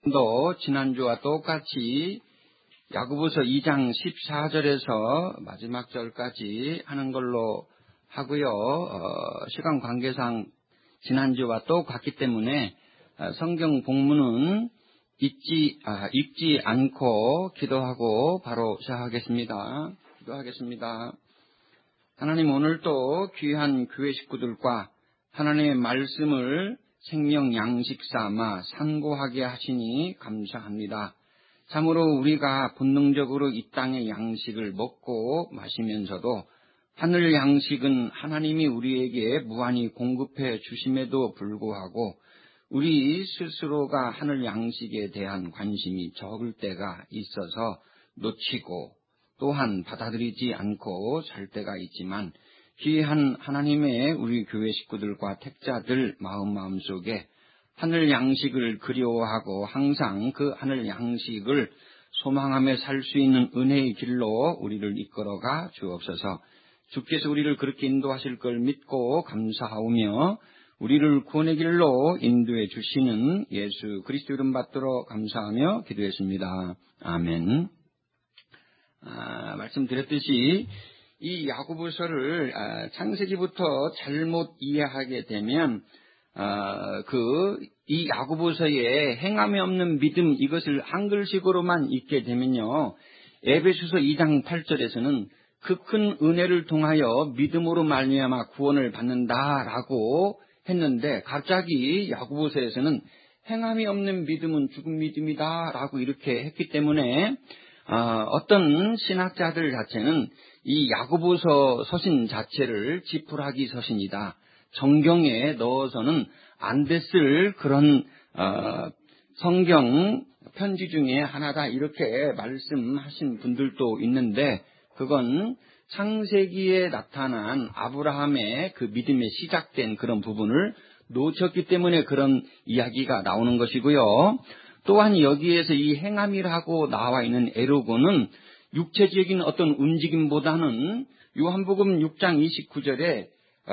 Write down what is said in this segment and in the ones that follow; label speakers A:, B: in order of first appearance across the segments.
A: 도 지난주와 똑같이 야고보서 2장 14절에서 마지막 절까지 하는 걸로 하고요. 시간 관계상 지난주와 똑같기 때문에 성경 본문은 읽지 않고 기도하고 바로 시작하겠습니다. 기도하겠습니다. 하나님, 오늘도 귀한 교회 식구들과 하나님의 말씀을 생명 양식 삼아 상고하게 하시니 감사합니다. 참으로 우리가 본능적으로 이 땅의 양식을 먹고 마시면서도 하늘 양식은 하나님이 우리에게 무한히 공급해 주심에도 불구하고 우리 스스로가 하늘 양식에 대한 관심이 적을 때가 있어서 놓치고 또한 받아들이지 않고 살 때가 있지만 귀한 하나님의 우리 교회 식구들과 택자들 마음속에 하늘 양식을 그리워하고 항상 그 하늘 양식을 소망하며 살 수 있는 은혜의 길로 우리를 이끌어가 주옵소서. 주께서 우리를 그렇게 인도하실 걸 믿고 감사하오며 우리를 구원의 길로 인도해 주시는 예수 그리스도 이름 받들어 감사하며 기도했습니다. 아멘. 말씀드렸듯이 이 야고보서를 창세기부터 잘못 이해하게 되면 이 야고보서의 행함이 없는 믿음, 이것을 한글식으로만 읽게 되면요, 에베소서 2장 8절에서는 그 큰 은혜를 통하여 믿음으로 말미암아 구원을 받는다라고 했는데 갑자기 야고보서에서는 행함이 없는 믿음은 죽은 믿음이다라고 이렇게 했기 때문에 어떤 신학자들 자체는 이 야고보서 서신 자체를 지푸라기 서신이다, 정경에 넣어서는 안 됐을 그런 성경 편지 중에 하나다, 이렇게 말씀하신 분들도 있는데 그건 창세기에 나타난 아브라함의 그 믿음에 시작된 그런 부분을 놓쳤기 때문에 그런 이야기가 나오는 것이고요. 또한 여기에서 이 행함이라고 나와 있는 에로고는 육체적인 어떤 움직임보다는 요한복음 6장 29절에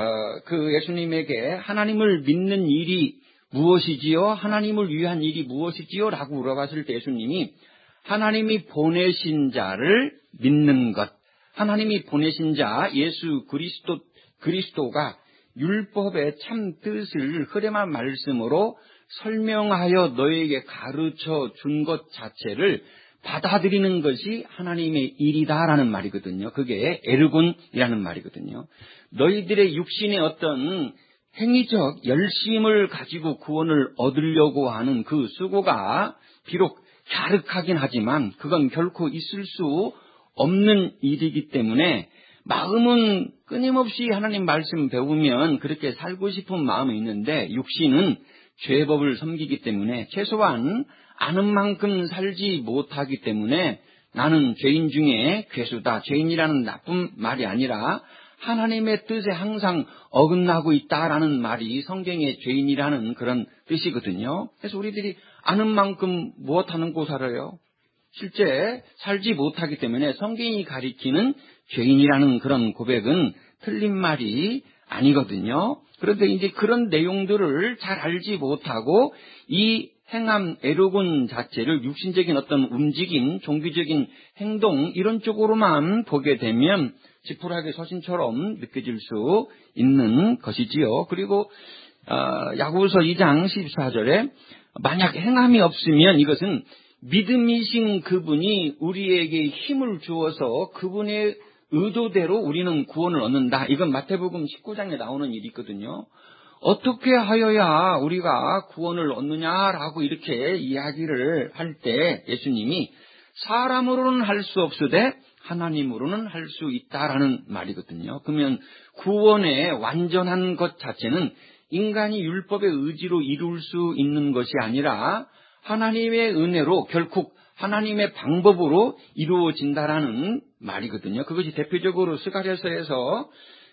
A: 그 예수님에게 하나님을 믿는 일이 무엇이지요? 하나님을 위한 일이 무엇이지요? 라고 물어봤을 때 예수님이 하나님이 보내신 자를 믿는 것, 하나님이 보내신 자 예수 그리스도가 율법의 참 뜻을 흐레만 말씀으로 설명하여 너에게 가르쳐 준 것 자체를 받아들이는 것이 하나님의 일이다라는 말이거든요. 그게 에르곤이라는 말이거든요. 너희들의 육신의 어떤 행위적 열심을 가지고 구원을 얻으려고 하는 그 수고가 비록 갸륵하긴 하지만 그건 결코 있을 수 없는 일이기 때문에 마음은 끊임없이 하나님 말씀 배우면 그렇게 살고 싶은 마음이 있는데 육신은 죄법을 섬기기 때문에 최소한 아는 만큼 살지 못하기 때문에 나는 죄인 중에 괴수다, 죄인이라는 나쁜 말이 아니라 하나님의 뜻에 항상 어긋나고 있다라는 말이 성경의 죄인이라는 그런 뜻이거든요. 그래서 우리들이 아는 만큼 무엇하는고 살아요? 실제 살지 못하기 때문에 성경이 가리키는 죄인이라는 그런 고백은 틀린 말이 아니거든요. 그런데 이제 그런 내용들을 잘 알지 못하고 이 행함, 에로곤 자체를 육신적인 어떤 움직임, 종교적인 행동 이런 쪽으로만 보게 되면 지푸라기 서신처럼 느껴질 수 있는 것이지요. 그리고 야고보서 2장 14절에 만약 행함이 없으면 이것은 믿음이신 그분이 우리에게 힘을 주어서 그분의 의도대로 우리는 구원을 얻는다. 이건 마태복음 19장에 나오는 일이 있거든요. 어떻게 하여야 우리가 구원을 얻느냐라고 이렇게 이야기를 할 때 예수님이 사람으로는 할 수 없으되 하나님으로는 할 수 있다라는 말이거든요. 그러면 구원의 완전한 것 자체는 인간이 율법의 의지로 이룰 수 있는 것이 아니라 하나님의 은혜로 결국 하나님의 방법으로 이루어진다라는 말이거든요. 그것이 대표적으로 스가랴서에서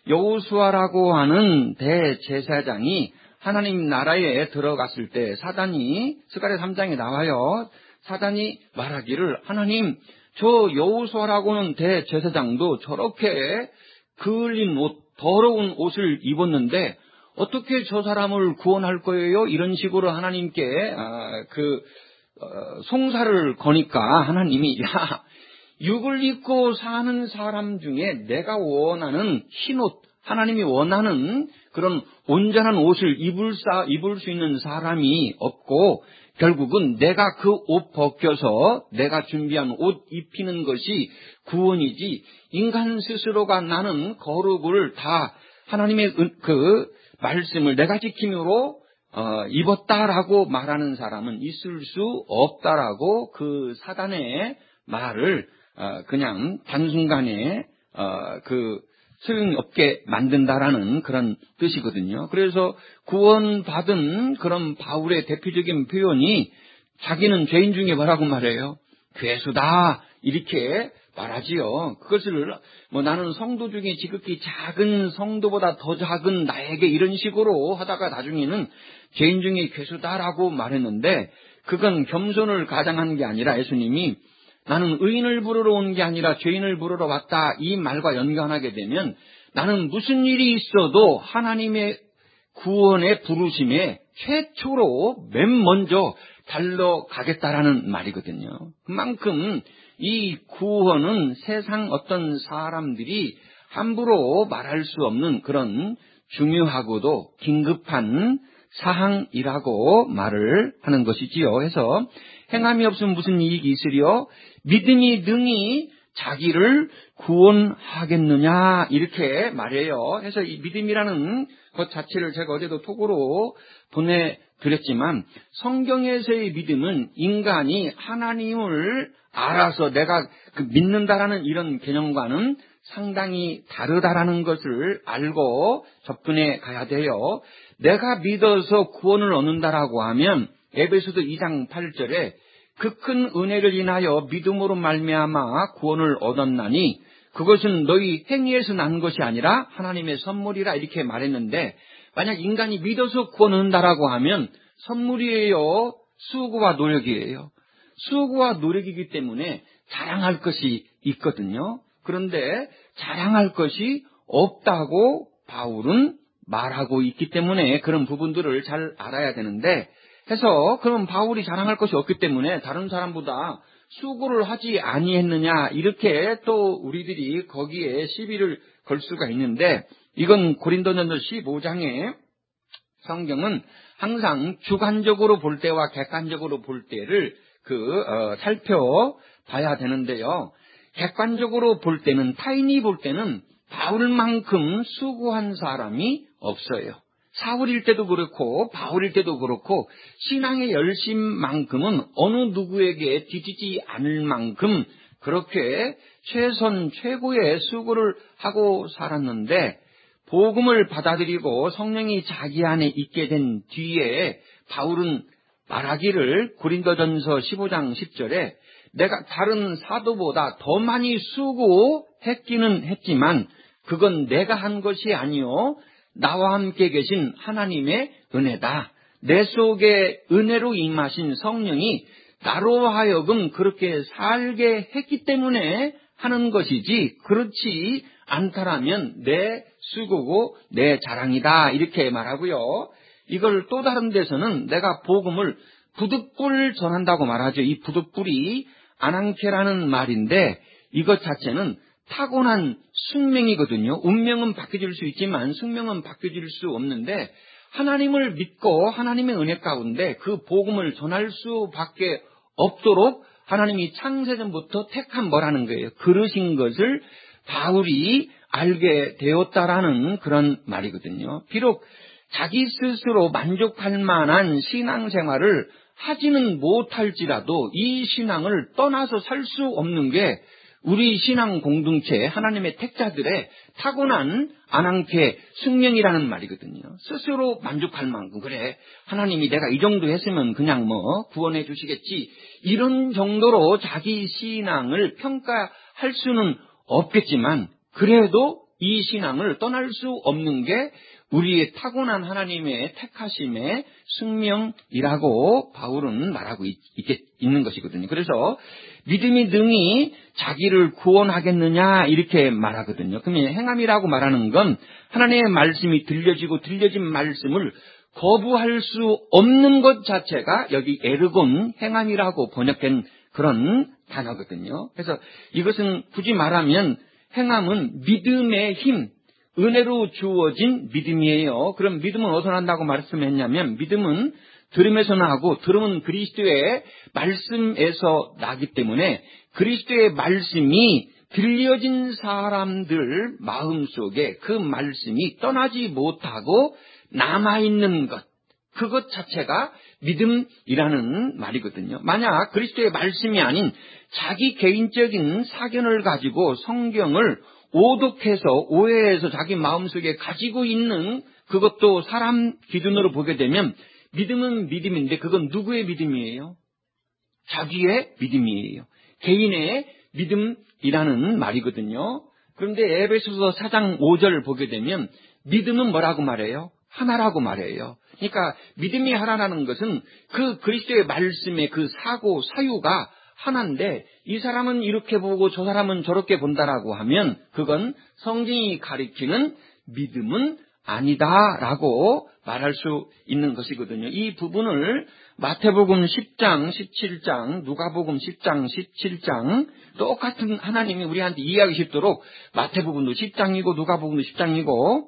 A: 여호수아라고 하는 대제사장이 하나님 나라에 들어갔을 때 사단이, 스가랴 3장에 나와요. 사단이 말하기를 하나님, 저 여호수아라고는 대제사장도 저렇게 그을린 옷, 더러운 옷을 입었는데 어떻게 저 사람을 구원할 거예요? 이런 식으로 하나님께 송사를 거니까 하나님이 야, 육을 입고 사는 사람 중에 내가 원하는 흰옷, 하나님이 원하는 그런 온전한 옷을 입을 수 있는 사람이 없고 결국은 내가 그 옷 벗겨서 내가 준비한 옷 입히는 것이 구원이지 인간 스스로가 나는 거룩을 다 하나님의 그 말씀을 내가 지킴으로 입었다라고 말하는 사람은 있을 수 없다라고 그 사단의 말을 그냥 단순간에 그 소용이 없게 만든다라는 그런 뜻이거든요. 그래서 구원받은 그런 바울의 대표적인 표현이 자기는 죄인 중에 뭐라고 말해요? 괴수다 이렇게 말하지요. 그것을 나는 성도 중에 지극히 작은 성도보다 더 작은 나에게 이런 식으로 하다가 나중에는 죄인 중에 괴수다라고 말했는데 그건 겸손을 가장한 게 아니라 예수님이 나는 의인을 부르러 온 게 아니라 죄인을 부르러 왔다 이 말과 연관하게 되면 나는 무슨 일이 있어도 하나님의 구원의 부르심에 최초로 맨 먼저 달려가겠다라는 말이거든요. 그만큼 이 구원은 세상 어떤 사람들이 함부로 말할 수 없는 그런 중요하고도 긴급한 사항이라고 말을 하는 것이지요. 해서 행함이 없으면 무슨 이익이 있으리요? 믿음이 능히 자기를 구원하겠느냐 이렇게 말해요. 해서 이 믿음이라는 것 자체를 제가 어제도 톡으로 보내드렸지만 성경에서의 믿음은 인간이 하나님을 알아서 내가 믿는다라는 이런 개념과는 상당히 다르다라는 것을 알고 접근해 가야 돼요. 내가 믿어서 구원을 얻는다라고 하면 에베소서 2장 8절에 그 큰 은혜를 인하여 믿음으로 말미암아 구원을 얻었나니 그것은 너희 행위에서 난 것이 아니라 하나님의 선물이라 이렇게 말했는데 만약 인간이 믿어서 구원을 얻는다라고 하면 선물이에요? 수고와 노력이에요? 수고와 노력이기 때문에 자랑할 것이 있거든요. 그런데 자랑할 것이 없다고 바울은 말하고 있기 때문에 그런 부분들을 잘 알아야 되는데 해서 그럼 바울이 자랑할 것이 없기 때문에 다른 사람보다 수고를 하지 아니했느냐 이렇게 또 우리들이 거기에 시비를 걸 수가 있는데 이건 고린도전서 15장에 성경은 항상 주관적으로 볼 때와 객관적으로 볼 때를 살펴봐야 되는데요. 객관적으로 볼 때는 타인이 볼 때는 바울만큼 수고한 사람이 없어요. 사울일 때도 그렇고 바울일 때도 그렇고 신앙의 열심만큼은 어느 누구에게 뒤지지 않을 만큼 그렇게 최선 최고의 수고를 하고 살았는데 복음을 받아들이고 성령이 자기 안에 있게 된 뒤에 바울은 말하기를 고린도전서 15장 10절에 내가 다른 사도보다 더 많이 수고했기는 했지만 그건 내가 한 것이 아니요 나와 함께 계신 하나님의 은혜다. 내 속에 은혜로 임하신 성령이 나로 하여금 그렇게 살게 했기 때문에 하는 것이지 그렇지 않다라면 내 수고고 내 자랑이다 이렇게 말하고요. 이걸 또 다른 데서는 내가 복음을 부득불 전한다고 말하죠. 이 부득불이 아낭케라는 말인데 이것 자체는 타고난 숙명이거든요. 운명은 바뀌어질 수 있지만 숙명은 바뀌어질 수 없는데 하나님을 믿고 하나님의 은혜 가운데 그 복음을 전할 수밖에 없도록 하나님이 창세전부터 택한 뭐라는 거예요. 그러신 것을 바울이 알게 되었다라는 그런 말이거든요. 비록 자기 스스로 만족할 만한 신앙생활을 하지는 못할지라도 이 신앙을 떠나서 살 수 없는 게 우리 신앙 공동체 하나님의 택자들의 타고난 아낭케 숙명이라는 말이거든요. 스스로 만족할 만큼 그래 하나님이 내가 이 정도 했으면 그냥 구원해 주시겠지 이런 정도로 자기 신앙을 평가할 수는 없겠지만 그래도 이 신앙을 떠날 수 없는 게 우리의 타고난 하나님의 택하심의 숙명이라고 바울은 말하고 있는 것이거든요. 그래서 믿음이 능히 자기를 구원하겠느냐 이렇게 말하거든요. 그러면 행함이라고 말하는 건 하나님의 말씀이 들려지고 들려진 말씀을 거부할 수 없는 것 자체가 여기 에르곤 행함이라고 번역된 그런 단어거든요. 그래서 이것은 굳이 말하면 행함은 믿음의 힘, 은혜로 주어진 믿음이에요. 그럼 믿음은 어디서 난다고 말씀했냐면 믿음은 들음에서 나고 들음은 그리스도의 말씀에서 나기 때문에 그리스도의 말씀이 들려진 사람들 마음속에 그 말씀이 떠나지 못하고 남아있는 것, 그것 자체가 믿음이라는 말이거든요. 만약 그리스도의 말씀이 아닌 자기 개인적인 사견을 가지고 성경을 오독해서 오해해서 자기 마음속에 가지고 있는 그것도 사람 기준으로 보게 되면 믿음은 믿음인데 그건 누구의 믿음이에요? 자기의 믿음이에요. 개인의 믿음이라는 말이거든요. 그런데 에베소서 4장 5절을 보게 되면 믿음은 뭐라고 말해요? 하나라고 말해요. 그러니까 믿음이 하나라는 것은 그 그리스도의 말씀의 그 사고 사유가 하나인데 이 사람은 이렇게 보고 저 사람은 저렇게 본다라고 하면 그건 성경이 가리키는 믿음은 아니다라고 말할 수 있는 것이거든요. 이 부분을 마태복음 10장, 17장, 누가복음 10장, 17장 똑같은 하나님이 우리한테 이해하기 쉽도록 마태복음도 10장이고 누가복음도 10장이고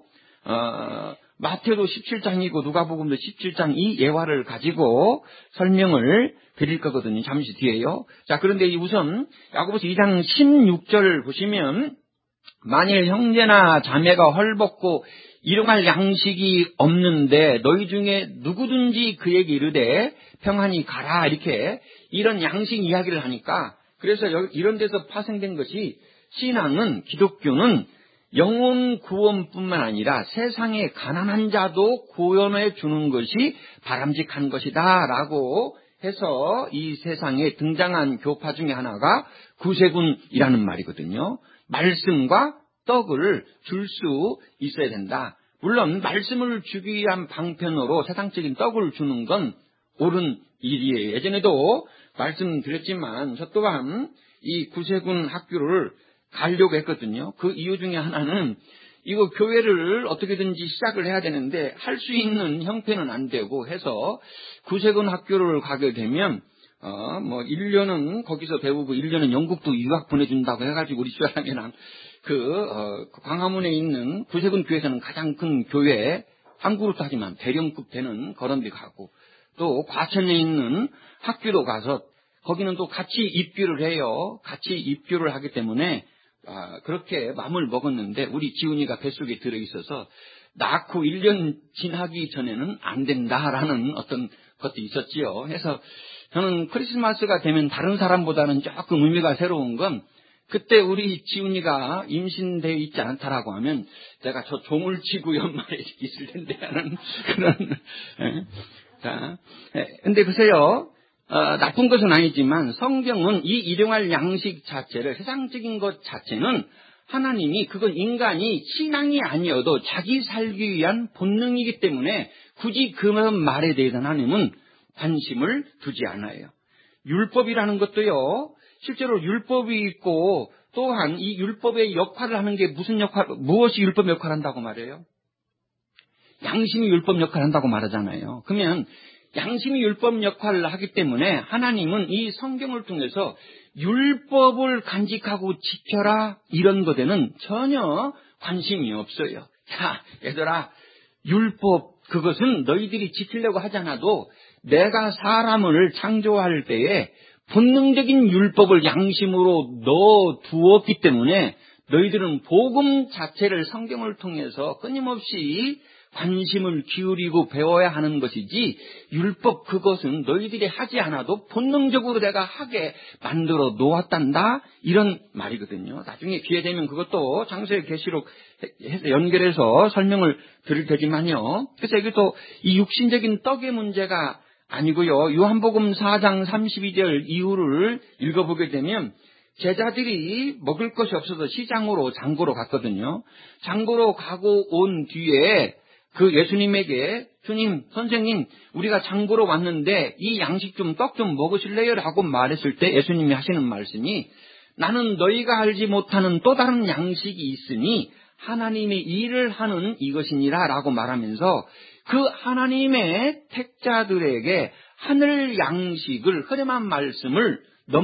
A: 마태도 17장이고 누가복음도 17장 이 예화를 가지고 설명을 드릴 거거든요. 잠시 뒤에요. 자, 그런데 우선 야고보서 2장 16절 보시면 만일 형제나 자매가 헐벗고 일용할 양식이 없는데 너희 중에 누구든지 그에게 이르되 평안히 가라 이렇게 이런 양식 이야기를 하니까 그래서 이런 데서 파생된 것이 신앙은 기독교는 영혼 구원뿐만 아니라 세상의 가난한 자도 구원해 주는 것이 바람직한 것이다 라고 해서 이 세상에 등장한 교파 중에 하나가 구세군이라는 말이거든요. 말씀과 떡을 줄 수 있어야 된다. 물론 말씀을 주기 위한 방편으로 세상적인 떡을 주는 건 옳은 일이에요. 예전에도 말씀드렸지만 저 또한 이 구세군 학교를 가려고 했거든요. 그 이유 중에 하나는 이거 교회를 어떻게든지 시작을 해야 되는데 할 수 있는 형편은 안 되고 해서 구세군 학교를 가게 되면 1년은 거기서 배우고 1년은 영국도 유학 보내준다고 해가지고 우리 집사람이랑 광화문에 있는 구세군 교회에서는 가장 큰 교회, 한국으로 따지면 대령급 되는 거런데 가고 또 과천에 있는 학교로 가서 거기는 또 같이 입교를 해요. 같이 입교를 하기 때문에 그렇게 마음을 먹었는데 우리 지훈이가 뱃속에 들어있어서 낳고 1년 지나기 전에는 안 된다라는 어떤 것도 있었지요. 그래서 저는 크리스마스가 되면 다른 사람보다는 조금 의미가 새로운 건 그때 우리 지훈이가 임신되어 있지 않다라고 하면 제가 저 종을 치고 연말에 있을 텐데 하는 그런. 자, 근데 보세요. 나쁜 것은 아니지만 성경은 이 일용할 양식 자체를 세상적인 것 자체는 하나님이 그건 인간이 신앙이 아니어도 자기 살기 위한 본능이기 때문에 굳이 그런 말에 대해서 하나님은 관심을 두지 않아요. 율법이라는 것도요. 실제로 율법이 있고 또한 이 율법의 역할을 하는 게 무엇이 율법 역할을 한다고 말해요? 양심이 율법 역할을 한다고 말하잖아요. 그러면 양심이 율법 역할을 하기 때문에 하나님은 이 성경을 통해서 율법을 간직하고 지켜라 이런 것에는 전혀 관심이 없어요. 자, 얘들아, 율법 그것은 너희들이 지키려고 하지 않아도 내가 사람을 창조할 때에 본능적인 율법을 양심으로 넣어두었기 때문에 너희들은 복음 자체를 성경을 통해서 끊임없이 관심을 기울이고 배워야 하는 것이지 율법 그것은 너희들이 하지 않아도 본능적으로 내가 하게 만들어 놓았단다 이런 말이거든요. 나중에 기회 되면 그것도 창세기 계시록 연결해서 설명을 드릴 테지만요. 그래서 여기 또 이 육신적인 떡의 문제가 아니고요. 요한복음 4장 32절 이후를 읽어보게 되면 제자들이 먹을 것이 없어서 시장으로 장보러 갔거든요. 장보러 가고 온 뒤에 그 예수님에게 주님, 선생님, 우리가 장보러 왔는데 이 양식 좀 떡 좀 먹으실래요? 라고 말했을 때 예수님이 하시는 말씀이 나는 너희가 알지 못하는 또 다른 양식이 있으니 하나님의 일을 하는 이것이니라 라고 말하면서 그 하나님의 택자들에게 하늘 양식을, 흐름한 말씀을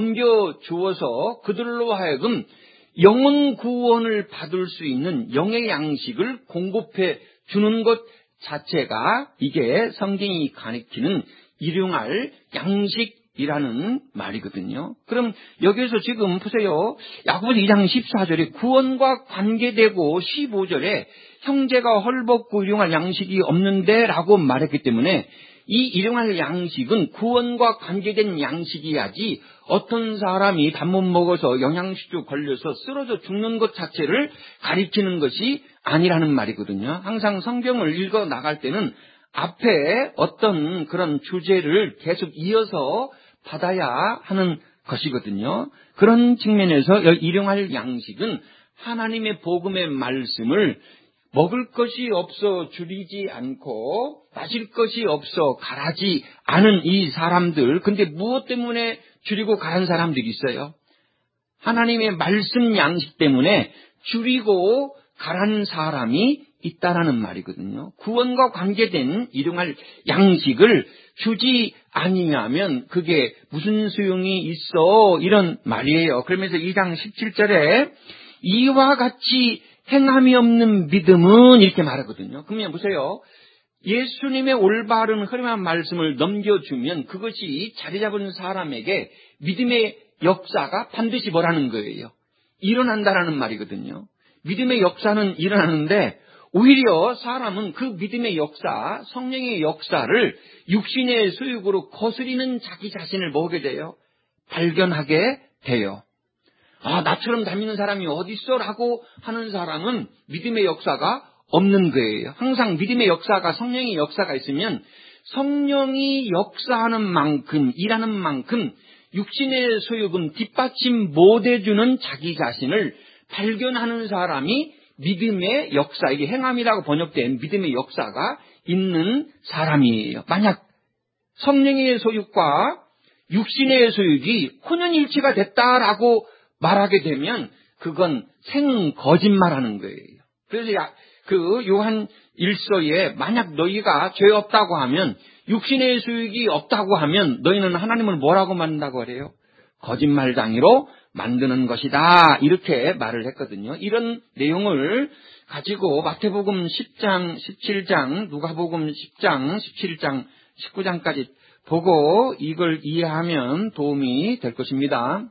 A: 넘겨주어서 그들로 하여금 영혼 구원을 받을 수 있는 영의 양식을 공급해 주는 것 자체가 이게 성경이 가리키는 일용할 양식이라는 말이거든요. 그럼 여기에서 지금 보세요. 야고보서 2장 14절에 구원과 관계되고 15절에 형제가 헐벗고 일용할 양식이 없는데 라고 말했기 때문에 이 일용할 양식은 구원과 관계된 양식이야지 어떤 사람이 밥 못 먹어서 영양실조 걸려서 쓰러져 죽는 것 자체를 가리키는 것이 아니라는 말이거든요. 항상 성경을 읽어 나갈 때는 앞에 어떤 그런 주제를 계속 이어서 받아야 하는 것이거든요. 그런 측면에서 일용할 양식은 하나님의 복음의 말씀을 먹을 것이 없어 줄이지 않고 마실 것이 없어 가라지 않은 이 사람들, 근데 무엇 때문에 줄이고 가란 사람들이 있어요? 하나님의 말씀 양식 때문에 줄이고 가란 사람이 있다라는 말이거든요. 구원과 관계된 일용할 양식을 주지 아니하면 그게 무슨 소용이 있어, 이런 말이에요. 그러면서 2장 17절에 이와 같이 행함이 없는 믿음은 이렇게 말하거든요. 그러면 보세요. 예수님의 올바른 흐름한 말씀을 넘겨주면 그것이 자리 잡은 사람에게 믿음의 역사가 반드시 뭐라는 거예요? 일어난다라는 말이거든요. 믿음의 역사는 일어나는데 오히려 사람은 그 믿음의 역사, 성령의 역사를 육신의 소욕으로 거스리는 자기 자신을 뭐게 돼요? 발견하게 돼요. 아, 나처럼 다니는 사람이 어딨어? 라고 하는 사람은 믿음의 역사가 없는 거예요. 항상 믿음의 역사가, 성령의 역사가 있으면 성령이 역사하는 만큼, 일하는 만큼 육신의 소욕은 뒷받침 못해주는 자기 자신을 발견하는 사람이 믿음의 역사, 이게 행함이라고 번역된 믿음의 역사가 있는 사람이에요. 만약 성령의 소욕과 육신의 소욕이 혼연일치가 됐다라고 말하게 되면 그건 생거짓말하는 거예요. 그래서 요한 1서에 만약 너희가 죄 없다고 하면, 육신의 소욕이 없다고 하면 너희는 하나님을 뭐라고 만든다고 그래요? 거짓말장이로 만드는 것이다, 이렇게 말을 했거든요. 이런 내용을 가지고 마태복음 10장, 17장, 누가복음 10장, 17장, 19장까지 보고 이걸 이해하면 도움이 될 것입니다.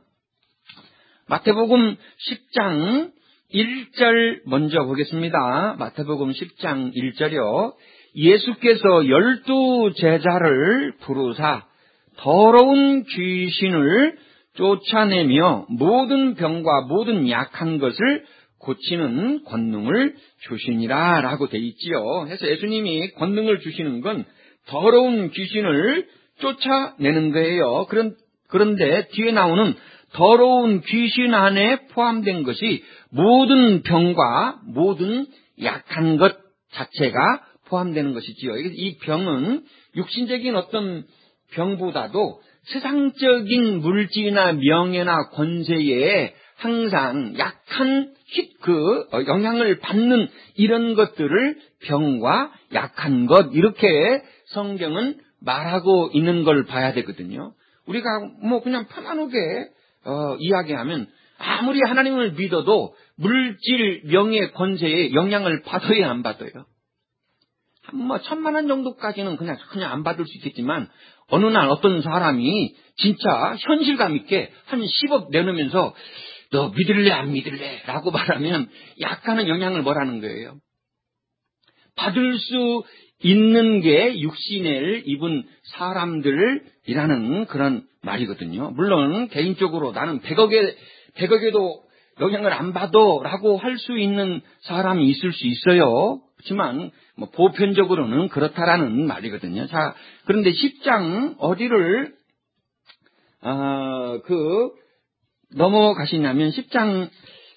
A: 마태복음 10장 1절 먼저 보겠습니다. 마태복음 10장 1절이요. 예수께서 12 제자를 부르사 더러운 귀신을 쫓아내며 모든 병과 모든 약한 것을 고치는 권능을 주시니라 라고 돼 있지요. 그래서 예수님이 권능을 주시는 건 더러운 귀신을 쫓아내는 거예요. 그런데 뒤에 나오는 더러운 귀신 안에 포함된 것이 모든 병과 모든 약한 것 자체가 포함되는 것이지요. 이 병은 육신적인 어떤 병보다도 세상적인 물질이나 명예나 권세에 항상 약한 영향을 받는 이런 것들을 병과 약한 것, 이렇게 성경은 말하고 있는 걸 봐야 되거든요. 우리가 그냥 편안하게 이야기하면 아무리 하나님을 믿어도 물질, 명예, 권세에 영향을 받아야 안 받아요? 1,000만 원 정도까지는 그냥 안 받을 수 있겠지만 어느 날 어떤 사람이 진짜 현실감 있게 한 10억 내놓으면서 너 믿을래 안 믿을래? 라고 말하면 약간은 영향을 뭐라는 거예요? 받을 수 있는 게 육신을 입은 사람들이라는 그런 말이거든요. 물론 개인적으로 나는 100억에도 영향을 안 받아 라고 할 수 있는 사람이 있을 수 있어요. 그렇지만 보편적으로는 그렇다라는 말이거든요. 자, 그런데 10장 어디를 넘어가시냐면 10장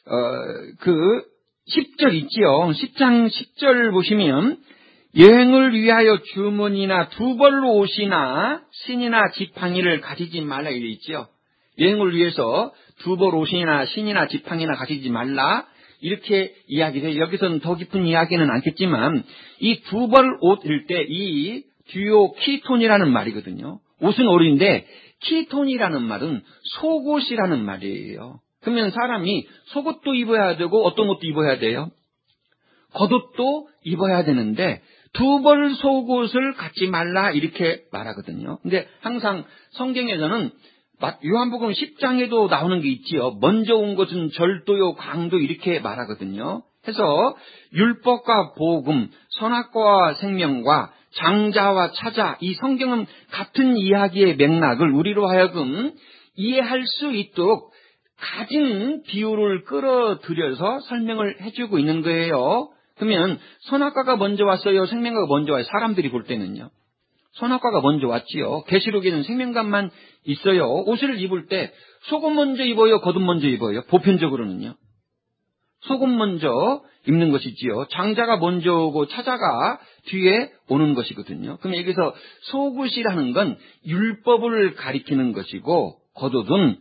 A: 10절 있지요. 10장 10절 보시면 여행을 위하여 주머니나 두벌로 옷이나 신이나 지팡이를 가지지 말라 이래 있지요. 여행을 위해서 두벌 옷이나 신이나 지팡이나 가지지 말라. 이렇게 이야기를 해요. 여기서는 더 깊은 이야기는 않겠지만 이 두 벌 옷일 때 이 듀오 키톤이라는 말이거든요. 옷은 옷인데 키톤이라는 말은 속옷이라는 말이에요. 그러면 사람이 속옷도 입어야 되고 어떤 옷도 입어야 돼요? 겉옷도 입어야 되는데 두 벌 속옷을 갖지 말라 이렇게 말하거든요. 근데 항상 성경에서는 요한복음 10장에도 나오는 게 있지요. 먼저 온 것은 절도요 강도 이렇게 말하거든요. 해서 율법과 복음, 선악과와 생명과 장자와 차자, 이 성경은 같은 이야기의 맥락을 우리로 하여금 이해할 수 있도록 가진 비유를 끌어들여서 설명을 해주고 있는 거예요. 그러면 선악과가 먼저 왔어요? 생명과가 먼저 와요? 사람들이 볼 때는요. 선악과가 먼저 왔지요. 계시록에는 생명과만 있어요. 옷을 입을 때 속옷 먼저 입어요? 겉옷 먼저 입어요? 보편적으로는요. 속옷 먼저 입는 것이지요. 장자가 먼저 오고 차자가 뒤에 오는 것이거든요. 그럼 여기서 속옷이라는 건 율법을 가리키는 것이고 겉옷은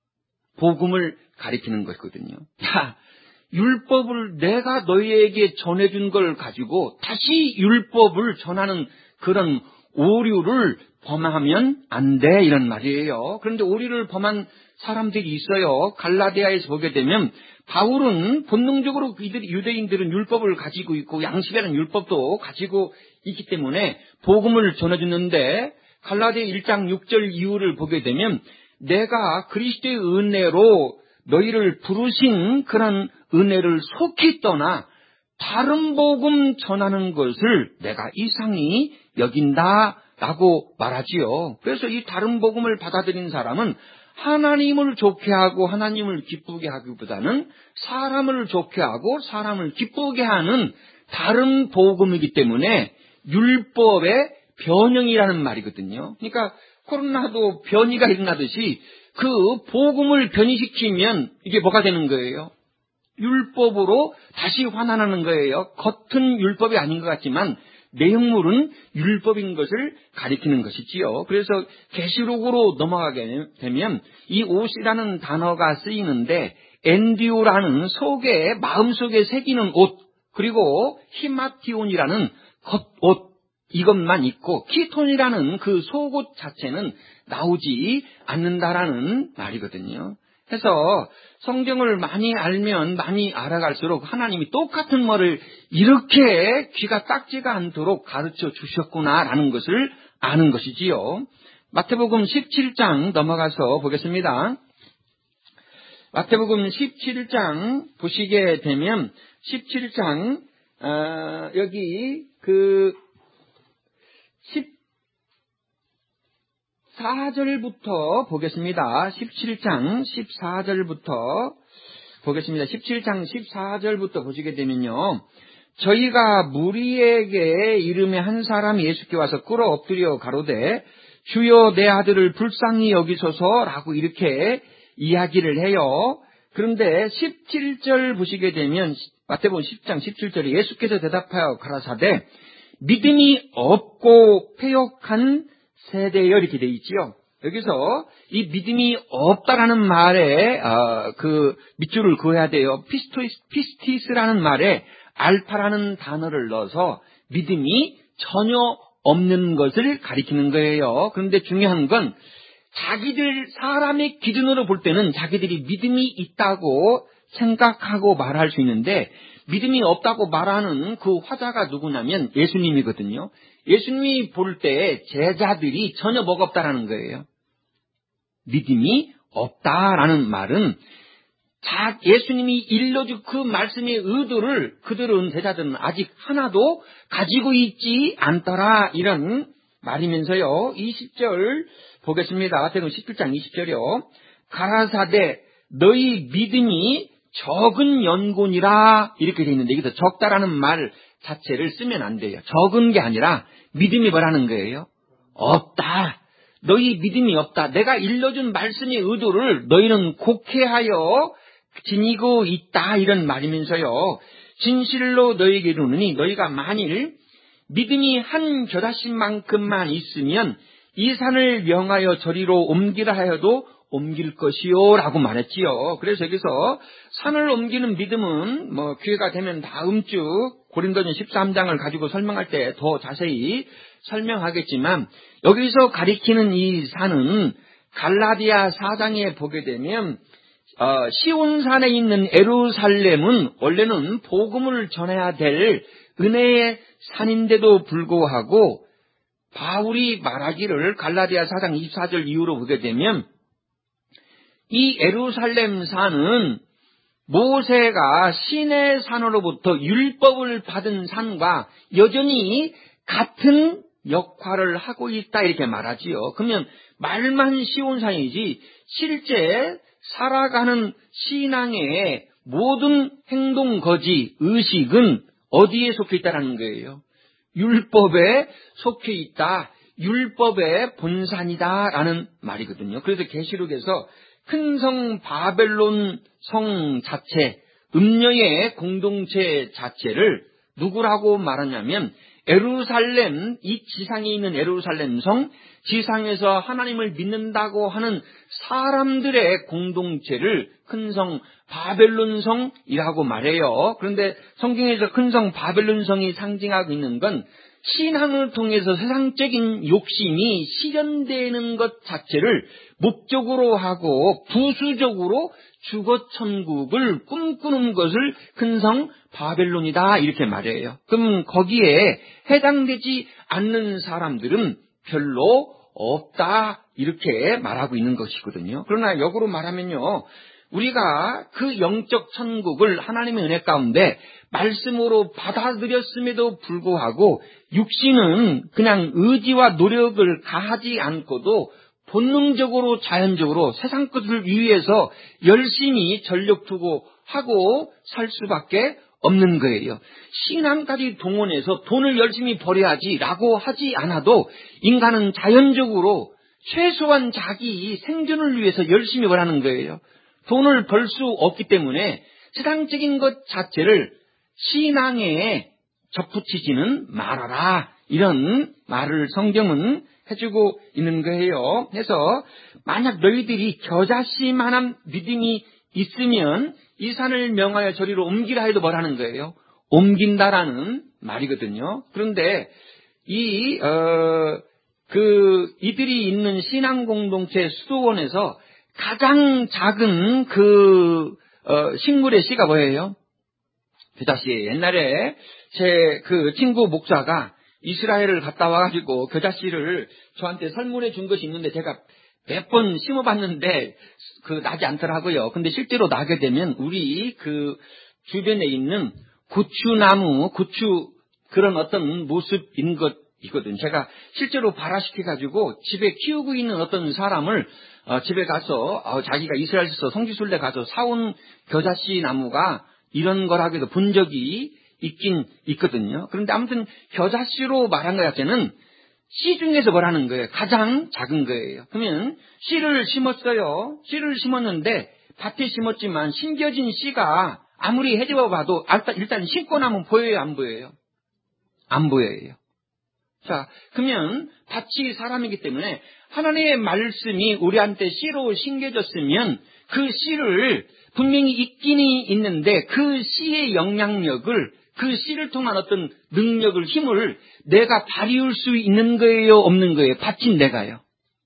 A: 복음을 가리키는 것이거든요. 야, 율법을 내가 너희에게 전해준 걸 가지고 다시 율법을 전하는 그런 오류를 범하면 안 돼 이런 말이에요. 그런데 오류를 범한 사람들이 있어요. 갈라디아에서 보게 되면 바울은 본능적으로 유대인들은 율법을 가지고 있고 양식이라는 율법도 가지고 있기 때문에 복음을 전해주는데 갈라디아 1장 6절 이후를 보게 되면 내가 그리스도의 은혜로 너희를 부르신 그런 은혜를 속히 떠나 다른 복음 전하는 것을 내가 이상히 여긴다라고 말하지요. 그래서 이 다른 복음을 받아들인 사람은 하나님을 좋게 하고 하나님을 기쁘게 하기보다는 사람을 좋게 하고 사람을 기쁘게 하는 다른 복음이기 때문에 율법의 변형이라는 말이거든요. 그러니까 코로나도 변이가 일어나듯이 그 복음을 변이시키면 이게 뭐가 되는 거예요? 율법으로 다시 환원하는 거예요. 겉은 율법이 아닌 것 같지만 내용물은 율법인 것을 가리키는 것이지요. 그래서 계시록으로 넘어가게 되면 이 옷이라는 단어가 쓰이는데 엔디오라는 속에 마음속에 새기는 옷 그리고 히마티온이라는 겉옷 이것만 있고 키톤이라는 그 속옷 자체는 나오지 않는다라는 말이거든요. 해서 성경을 많이 알면 많이 알아갈수록 하나님이 똑같은 말을 이렇게 귀가 딱지가 않도록 가르쳐 주셨구나라는 것을 아는 것이지요. 마태복음 17장 넘어가서 보겠습니다. 마태복음 17장 보시게 되면 17장 여기 그 14절부터 보겠습니다. 17장 14절부터 보겠습니다. 17장 14절부터 보시게 되면요. 저희가 무리에게 이름의 한 사람이 예수께 와서 꿇어 엎드려 가로되 주여 내 아들을 불쌍히 여기소서라고 이렇게 이야기를 해요. 그런데 17절 보시게 되면 마태복음 10장 17절에 예수께서 대답하여 가라사대 믿음이 없고 패역한 세대여 이렇게 돼 있지요. 여기서 이 믿음이 없다라는 말에 그 밑줄을 그어야 돼요. 피스티스라는 말에 알파라는 단어를 넣어서 믿음이 전혀 없는 것을 가리키는 거예요. 그런데 중요한 건 자기들 사람의 기준으로 볼 때는 자기들이 믿음이 있다고 생각하고 말할 수 있는데 믿음이 없다고 말하는 그 화자가 누구냐면 예수님이거든요. 예수님이 볼 때 제자들이 전혀 뭐가 없다라는 거예요. 믿음이 없다라는 말은 예수님이 일러준 그 말씀의 의도를 그들은 제자들은 아직 하나도 가지고 있지 않더라 이런 말이면서요. 20절 보겠습니다. 마태복음 17장 20절이요. 가라사대 너희 믿음이 적은 연곤이라 이렇게 돼 있는데 여기서 적다라는 말 자체를 쓰면 안 돼요. 적은 게 아니라 믿음이 뭐라는 거예요? 없다. 너희 믿음이 없다. 내가 일러준 말씀의 의도를 너희는 곡해하여 지니고 있다 이런 말이면서요. 진실로 너희에게 이르노니 너희가 만일 믿음이 한 겨자씨만큼만 있으면 이 산을 명하여 저리로 옮기라 하여도 옮길 것이요 라고 말했지요. 그래서 여기서 산을 옮기는 믿음은 기회가 되면 다음 주 고린도전 13장을 가지고 설명할 때 더 자세히 설명하겠지만, 여기서 가리키는 이 산은 갈라디아 4장에 보게 되면 시온산에 있는 예루살렘은 원래는 복음을 전해야 될 은혜의 산인데도 불구하고 바울이 말하기를 갈라디아 4장 24절 이후로 보게 되면 이 예루살렘 산은 모세가 시내 산으로부터 율법을 받은 산과 여전히 같은 역할을 하고 있다 이렇게 말하지요. 그러면 말만 시온산이지 실제 살아가는 신앙의 모든 행동, 거지, 의식은 어디에 속해 있다라는 거예요? 율법에 속해 있다. 율법의 본산이다라는 말이거든요. 그래서 계시록에서 큰 성 바벨론 성 자체, 음녀의 공동체 자체를 누구라고 말하냐면 예루살렘, 이 지상에 있는 예루살렘 성, 지상에서 하나님을 믿는다고 하는 사람들의 공동체를 큰 성 바벨론 성이라고 말해요. 그런데 성경에서 큰 성 바벨론 성이 상징하고 있는 건 신앙을 통해서 세상적인 욕심이 실현되는 것 자체를 목적으로 하고 부수적으로 주거천국을 꿈꾸는 것을 큰 성 바벨론이다 이렇게 말해요. 그럼 거기에 해당되지 않는 사람들은 별로 없다 이렇게 말하고 있는 것이거든요. 그러나 역으로 말하면요, 우리가 그 영적 천국을 하나님의 은혜 가운데 말씀으로 받아들였음에도 불구하고 육신은 그냥 의지와 노력을 가하지 않고도 본능적으로 자연적으로 세상 것을 위해서 열심히 전력 투구하고 살 수밖에 없는 거예요. 신앙까지 동원해서 돈을 열심히 벌여야지라고 하지 않아도 인간은 자연적으로 최소한 자기 생존을 위해서 열심히 벌하는 거예요. 돈을 벌 수 없기 때문에 세상적인 것 자체를 신앙에 접붙이지는 말아라. 이런 말을 성경은 해주고 있는 거예요. 그래서 만약 너희들이 겨자씨만한 믿음이 있으면 이 산을 명하여 저리로 옮기라 해도 뭐라는 거예요? 옮긴다라는 말이거든요. 그런데 이들이 있는 신앙 공동체 수도원에서 가장 작은 식물의 씨가 뭐예요? 겨자씨. 옛날에 제 친구 목사가 이스라엘을 갔다 와가지고 겨자씨를 저한테 선물해 준 것이 있는데 제가 몇 번 심어봤는데 나지 않더라고요. 근데 실제로 나게 되면 우리 주변에 있는 고추나무, 고추 그런 어떤 모습인 것이거든요. 제가 실제로 발화시켜가지고 집에 키우고 있는 어떤 사람을 집에 가서 자기가 이스라엘에서 성지순례 가서 사온 겨자씨 나무가 이런 거라고도 본 적이 있긴 있거든요. 그런데 아무튼 겨자씨로 말한 것 자체는 씨 중에서 뭐라는 거예요? 가장 작은 거예요. 그러면 씨를 심었어요. 씨를 심었는데 밭에 심었지만 심겨진 씨가 아무리 헤집어 봐도 일단 심고 나면 보여요, 안 보여요? 안 보여요. 자, 그러면 밭이 사람이기 때문에 하나님의 말씀이 우리한테 씨로 심겨졌으면 그 씨를 분명히 있긴 있는데 그 씨의 영향력을, 그 씨를 통한 어떤 능력을, 힘을 내가 발휘할 수 있는 거예요, 없는 거예요? 밭인 내가요.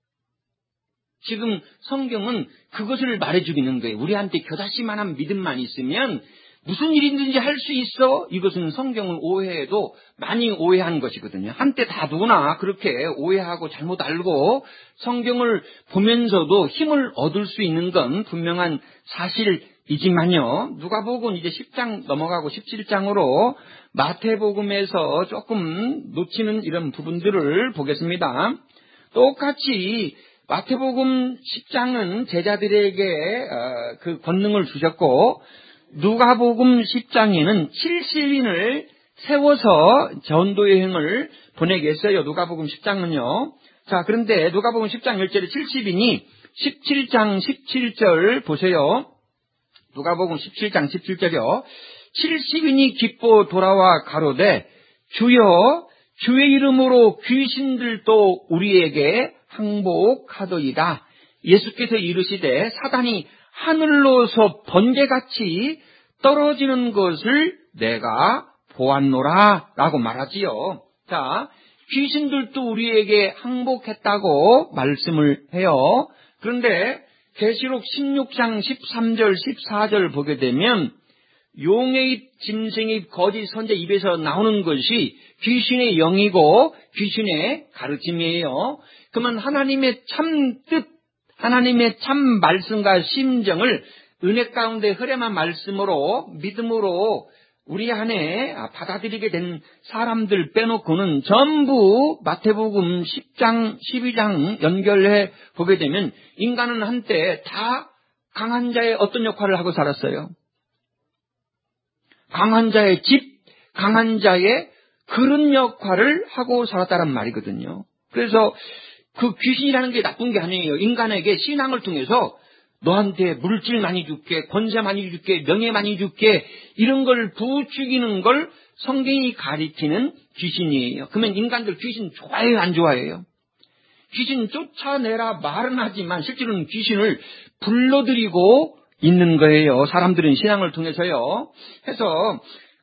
A: 지금 성경은 그것을 말해주고 있는 거예요. 우리한테 겨자씨만한 믿음만 있으면 무슨 일이든지 할 수 있어. 이것은 성경을 오해해도 많이 오해한 것이거든요. 한때 다 누구나 그렇게 오해하고 잘못 알고 성경을 보면서도 힘을 얻을 수 있는 건 분명한 사실이지만요. 누가복음 이제 10장 넘어가고 17장으로 마태복음에서 조금 놓치는 이런 부분들을 보겠습니다. 똑같이 마태복음 10장은 제자들에게 그 권능을 주셨고 누가복음 10장에는 70인을 세워서 전도 여행을 보내게 했어요. 누가복음 10장은요. 자, 그런데 누가복음 10장 10절에 70인이 17장 17절 보세요. 누가복음 17장 17절이요. 70인이 기뻐 돌아와 가로되 주여 주의 이름으로 귀신들도 우리에게 항복하더이다. 예수께서 이르시되 사단이 하늘로서 번개같이 떨어지는 것을 내가 보았노라 라고 말하지요. 자, 귀신들도 우리에게 항복했다고 말씀을 해요. 그런데 계시록 16장 13절 14절 보게 되면 용의 입, 짐승의 입, 거짓 선자 입에서 나오는 것이 귀신의 영이고 귀신의 가르침이에요. 그러면 하나님의 참 뜻, 하나님의 참 말씀과 심정을 은혜 가운데 흐름한 말씀으로 믿음으로 우리 안에 받아들이게 된 사람들 빼놓고는 전부 마태복음 10장, 12장 연결해 보게 되면 인간은 한때 다 강한 자의 어떤 역할을 하고 살았어요? 강한 자의 집, 강한 자의 그런 역할을 하고 살았다는 말이거든요. 그래서 그 귀신이라는 게 나쁜 게 아니에요. 인간에게 신앙을 통해서 너한테 물질 많이 줄게, 권세 많이 줄게, 명예 많이 줄게, 이런 걸 부추기는 걸 성경이 가리키는 귀신이에요. 그러면 인간들 귀신 좋아해요, 안 좋아해요? 귀신 쫓아내라 말은 하지만 실제로는 귀신을 불러들이고 있는 거예요. 사람들은 신앙을 통해서요. 해서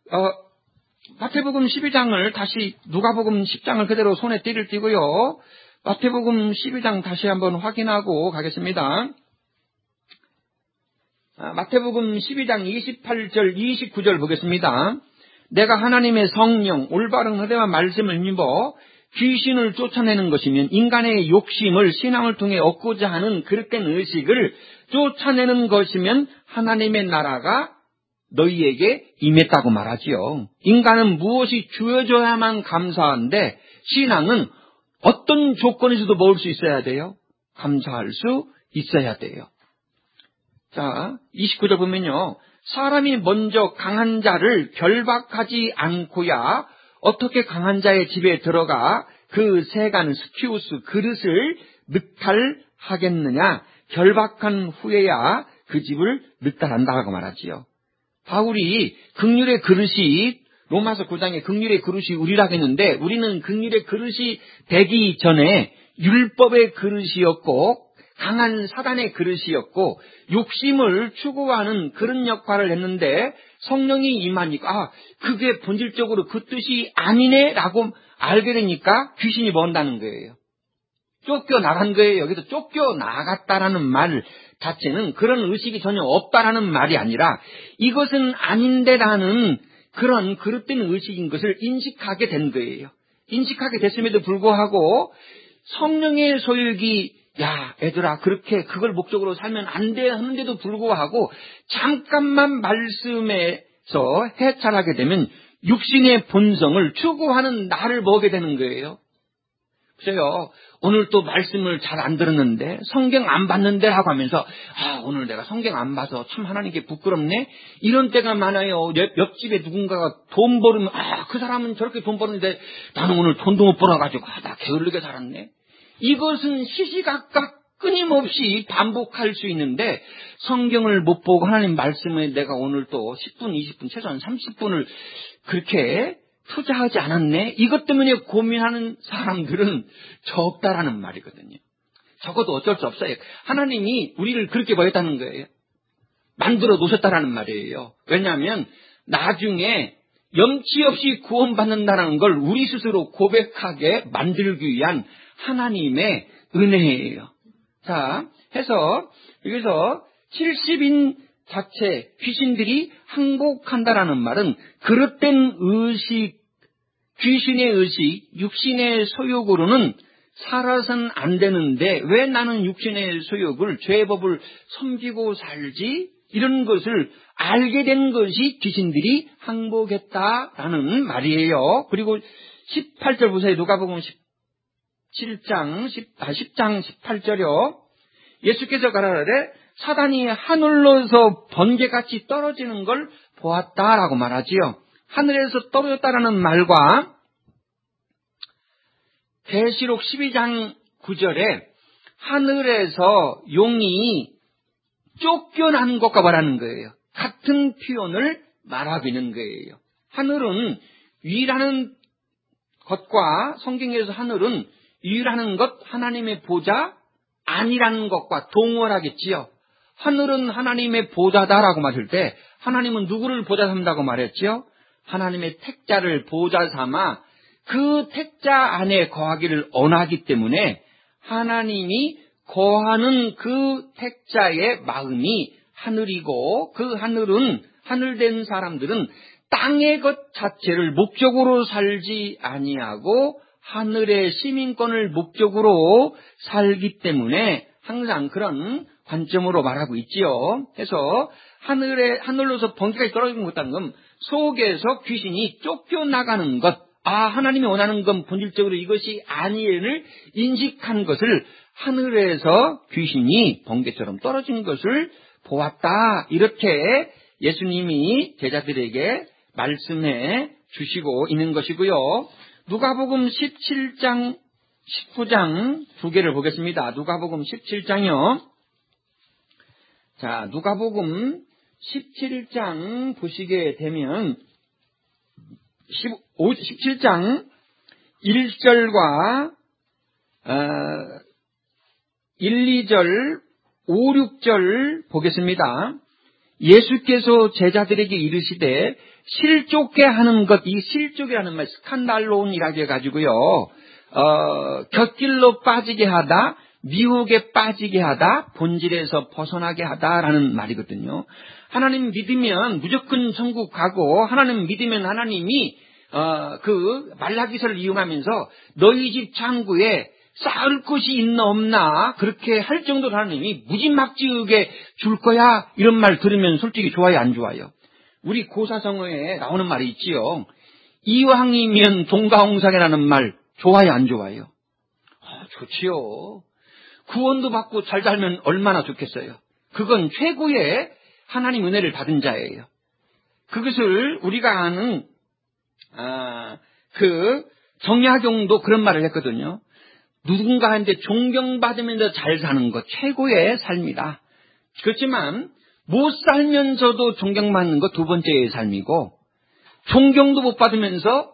A: 마태복음 12장을 다시 누가복음 10장을 그대로 손에 띠를 띠고요. 마태복음 12장 다시 한번 확인하고 가겠습니다. 마태복음 12장 28절 29절 보겠습니다. 내가 하나님의 성령 올바른 흐름한 말씀을 입어 귀신을 쫓아내는 것이면 인간의 욕심을 신앙을 통해 얻고자 하는 그릇된 의식을 쫓아내는 것이면 하나님의 나라가 너희에게 임했다고 말하지요. 인간은 무엇이 주어져야만 감사한데 신앙은 어떤 조건에서도 먹을 수 있어야 돼요? 감사할 수 있어야 돼요. 자, 29절 보면요. 사람이 먼저 강한 자를 결박하지 않고야 어떻게 강한 자의 집에 들어가 그 세간 스키우스 그릇을 늑탈하겠느냐. 결박한 후에야 그 집을 늑탈한다고 말하지요. 바울이 긍휼의 그릇이 로마서 9장에 긍휼의 그릇이 우리라고 했는데 우리는 긍휼의 그릇이 되기 전에 율법의 그릇이었고 강한 사단의 그릇이었고 욕심을 추구하는 그런 역할을 했는데 성령이 임하니까 그게 본질적으로 그 뜻이 아니네라고 알게 되니까 귀신이 뭔다는 거예요. 쫓겨나간 거예요. 여기서 쫓겨나갔다라는 말 자체는 그런 의식이 전혀 없다라는 말이 아니라 이것은 아닌데라는 그런 그릇된 의식인 것을 인식하게 된 거예요. 인식하게 됐음에도 불구하고 성령의 소유기 야 애들아 그렇게 그걸 목적으로 살면 안 돼 하는데도 불구하고 잠깐만 말씀에서 해찰하게 되면 육신의 본성을 추구하는 나를 보게 되는 거예요. 그래요. 오늘 또 말씀을 잘 안 들었는데 성경 안 봤는데 하고 하면서 오늘 내가 성경 안 봐서 참 하나님께 부끄럽네 이런 때가 많아요. 옆집에 누군가가 돈 벌으면 그 사람은 저렇게 돈 버는데 나는 오늘 돈도 못 벌어가지고 나 게을르게 살았네. 이것은 시시각각 끊임없이 반복할 수 있는데 성경을 못 보고 하나님 말씀에 내가 오늘 또 10분 20분 최소한 30분을 그렇게 투자하지 않았네. 이것 때문에 고민하는 사람들은 적다라는 말이거든요. 적어도 어쩔 수 없어요. 하나님이 우리를 그렇게 보였다는 거예요. 만들어 놓으셨다라는 말이에요. 왜냐하면 나중에 염치 없이 구원받는다는 걸 우리 스스로 고백하게 만들기 위한 하나님의 은혜예요. 자, 해서 여기서 70인 자체 귀신들이 항복한다라는 말은 그릇된 의식, 귀신의 의식, 육신의 소욕으로는 살아서는 안 되는데 왜 나는 육신의 소욕을 죄의 법을 섬기고 살지? 이런 것을 알게 된 것이 귀신들이 항복했다라는 말이에요. 그리고 18절 보세요. 누가복음 10장 18절이요. 예수께서 가라사대 사단이 하늘로서 번개같이 떨어지는 걸 보았다라고 말하지요. 하늘에서 떨어졌다라는 말과 계시록 12장 9절에 하늘에서 용이 쫓겨난 것과 말하는 거예요. 같은 표현을 말하고 있는 거예요. 하늘은 위라는 것과 성경에서 하늘은 위라는 것, 하나님의 보좌, 아니라는 것과 동월하겠지요. 하늘은 하나님의 보좌다라고 말할 때 하나님은 누구를 보좌 삼다고 말했지요? 하나님의 택자를 보좌 삼아 그 택자 안에 거하기를 원하기 때문에 하나님이 거하는 그 택자의 마음이 하늘이고, 그 하늘은, 하늘된 사람들은 땅의 것 자체를 목적으로 살지 아니하고 하늘의 시민권을 목적으로 살기 때문에 항상 그런 관점으로 말하고 있지요. 그래서 하늘로서 번개가 떨어지는 것다는 건 속에서 귀신이 쫓겨나가는 것, 하나님이 원하는 건 본질적으로 이것이 아니에를 인식한 것을 하늘에서 귀신이 번개처럼 떨어진 것을 보았다. 이렇게 예수님이 제자들에게 말씀해 주시고 있는 것이고요. 누가복음 17장, 19장 두 개를 보겠습니다. 누가복음 17장이요. 자, 누가복음 17장 보시게 되면 17장 1절과 1, 2절, 5, 6절 보겠습니다. 예수께서 제자들에게 이르시되 실족게 하는 것, 이 실족이라는 말 스칸달론이라고 해가지고요, 곁길로 빠지게 하다, 미혹에 빠지게 하다, 본질에서 벗어나게 하다라는 말이거든요. 하나님 믿으면 무조건 천국 가고, 하나님 믿으면 하나님이 그 말라기서를 이용하면서 너희 집 창고에 쌓을 것이 있나 없나 그렇게 할 정도로 하나님이 무지막지하게 줄 거야, 이런 말 들으면 솔직히 좋아요, 안 좋아요? 우리 고사성어에 나오는 말이 있지요. 이왕이면 동가홍상이라는 말 좋아요, 안 좋아요? 좋지요. 구원도 받고 잘 살면 얼마나 좋겠어요. 그건 최고의 하나님 은혜를 받은 자예요. 그것을 우리가 아는 정약용도 그런 말을 했거든요. 누군가한테 존경받으면서 잘 사는 것 최고의 삶이다. 그렇지만 못 살면서도 존경받는 것 두 번째의 삶이고, 존경도 못 받으면서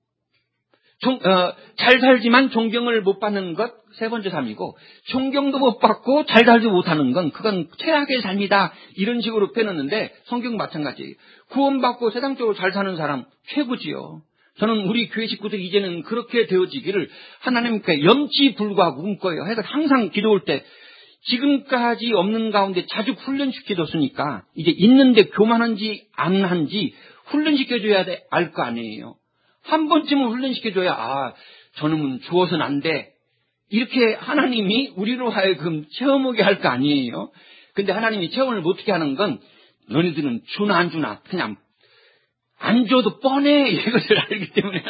A: 잘 살지만 존경을 못 받는 것 세 번째 삶이고, 존경도 못 받고 잘 살지 못하는 건 그건 최악의 삶이다, 이런 식으로 표현했는데 성경 마찬가지예요. 구원받고 세상적으로 잘 사는 사람 최고지요. 저는 우리 교회 식구들 이제는 그렇게 되어지기를 하나님께 염치불구하고 꿈꿔요. 그러니까 항상 기도할 때 지금까지 없는 가운데 자주 훈련시켜줬으니까 이제 있는데 교만한지 안 한지 훈련시켜줘야 알 거 아니에요. 한 번쯤은 훈련시켜줘야 저놈은 주어서는 안 돼, 이렇게 하나님이 우리로 하여금 체험하게 할 거 아니에요. 근데 하나님이 체험을 못하게 하는 건 너희들은 주나 안 주나 그냥 안 줘도 뻔해, 이것을 알기 때문에.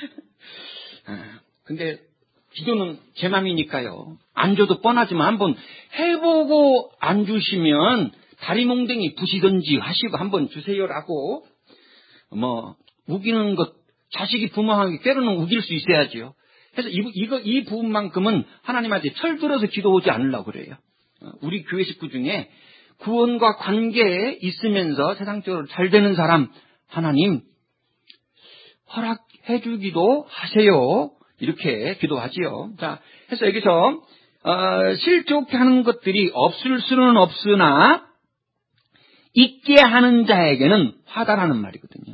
A: 근데 기도는 제 맘이니까요. 안 줘도 뻔하지만 한번 해보고 안 주시면 다리 몽댕이 부시든지 하시고 한번 주세요라고, 우기는 것, 자식이 부모하게 때로는 우길 수 있어야지요. 그래서 이 부분만큼은 하나님한테 철들어서 기도하지 않으려고 그래요. 우리 교회 식구 중에 구원과 관계에 있으면서 세상적으로 잘 되는 사람 하나님 허락해 주기도 하세요, 이렇게 기도하지요. 자, 그래서 여기서 실족해 하는 것들이 없을 수는 없으나 있게 하는 자에게는 화다라는 말이거든요.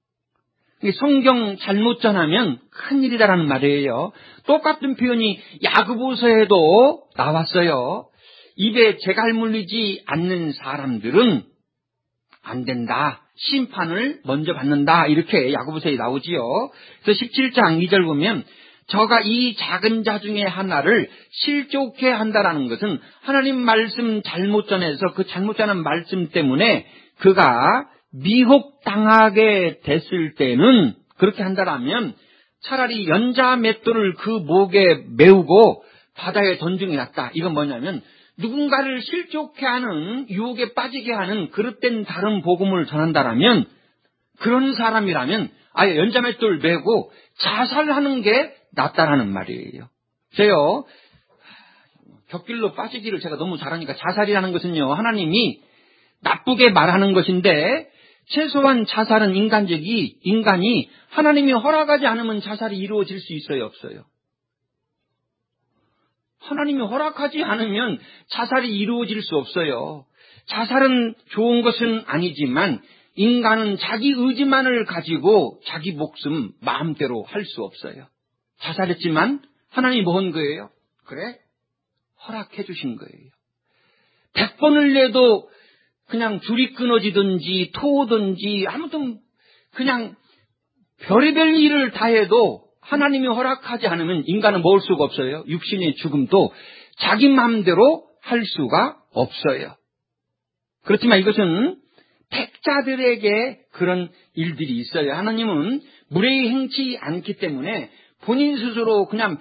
A: 성경 잘못 전하면 큰일이다라는 말이에요. 똑같은 표현이 야고보서에도 나왔어요. 입에 재갈 물리지 않는 사람들은 안 된다, 심판을 먼저 받는다, 이렇게 야고보서에 나오지요. 그래서 17장 2절 보면 저가 이 작은 자 중에 하나를 실족해 한다라는 것은 하나님 말씀 잘못 전해서 그 잘못 전한 말씀 때문에 그가 미혹당하게 됐을 때는 그렇게 한다라면 차라리 연자 맷돌을 그 목에 메우고 바다에 던지는 게 낫다. 이건 뭐냐면 누군가를 실족해 하는, 유혹에 빠지게 하는 그릇된 다른 복음을 전한다라면, 그런 사람이라면 아예 연자 맷돌 메고 자살하는 게 낫다라는 말이에요. 제요, 곁길로 빠지기를 제가 너무 잘하니까, 자살이라는 것은요 하나님이 나쁘게 말하는 것인데, 최소한 자살은 인간이 하나님이 허락하지 않으면 자살이 이루어질 수 있어요, 없어요? 하나님이 허락하지 않으면 자살이 이루어질 수 없어요. 자살은 좋은 것은 아니지만 인간은 자기 의지만을 가지고 자기 목숨 마음대로 할 수 없어요. 자살했지만 하나님이 뭐 한 거예요? 그래? 허락해 주신 거예요. 100번을 내도 그냥 줄이 끊어지든지 토든지 아무튼 그냥 별의별 일을 다 해도 하나님이 허락하지 않으면 인간은 먹을 수가 없어요. 육신의 죽음도 자기 마음대로 할 수가 없어요. 그렇지만 이것은 택자들에게 그런 일들이 있어요. 하나님은 무례히 행치 않기 때문에 본인 스스로 그냥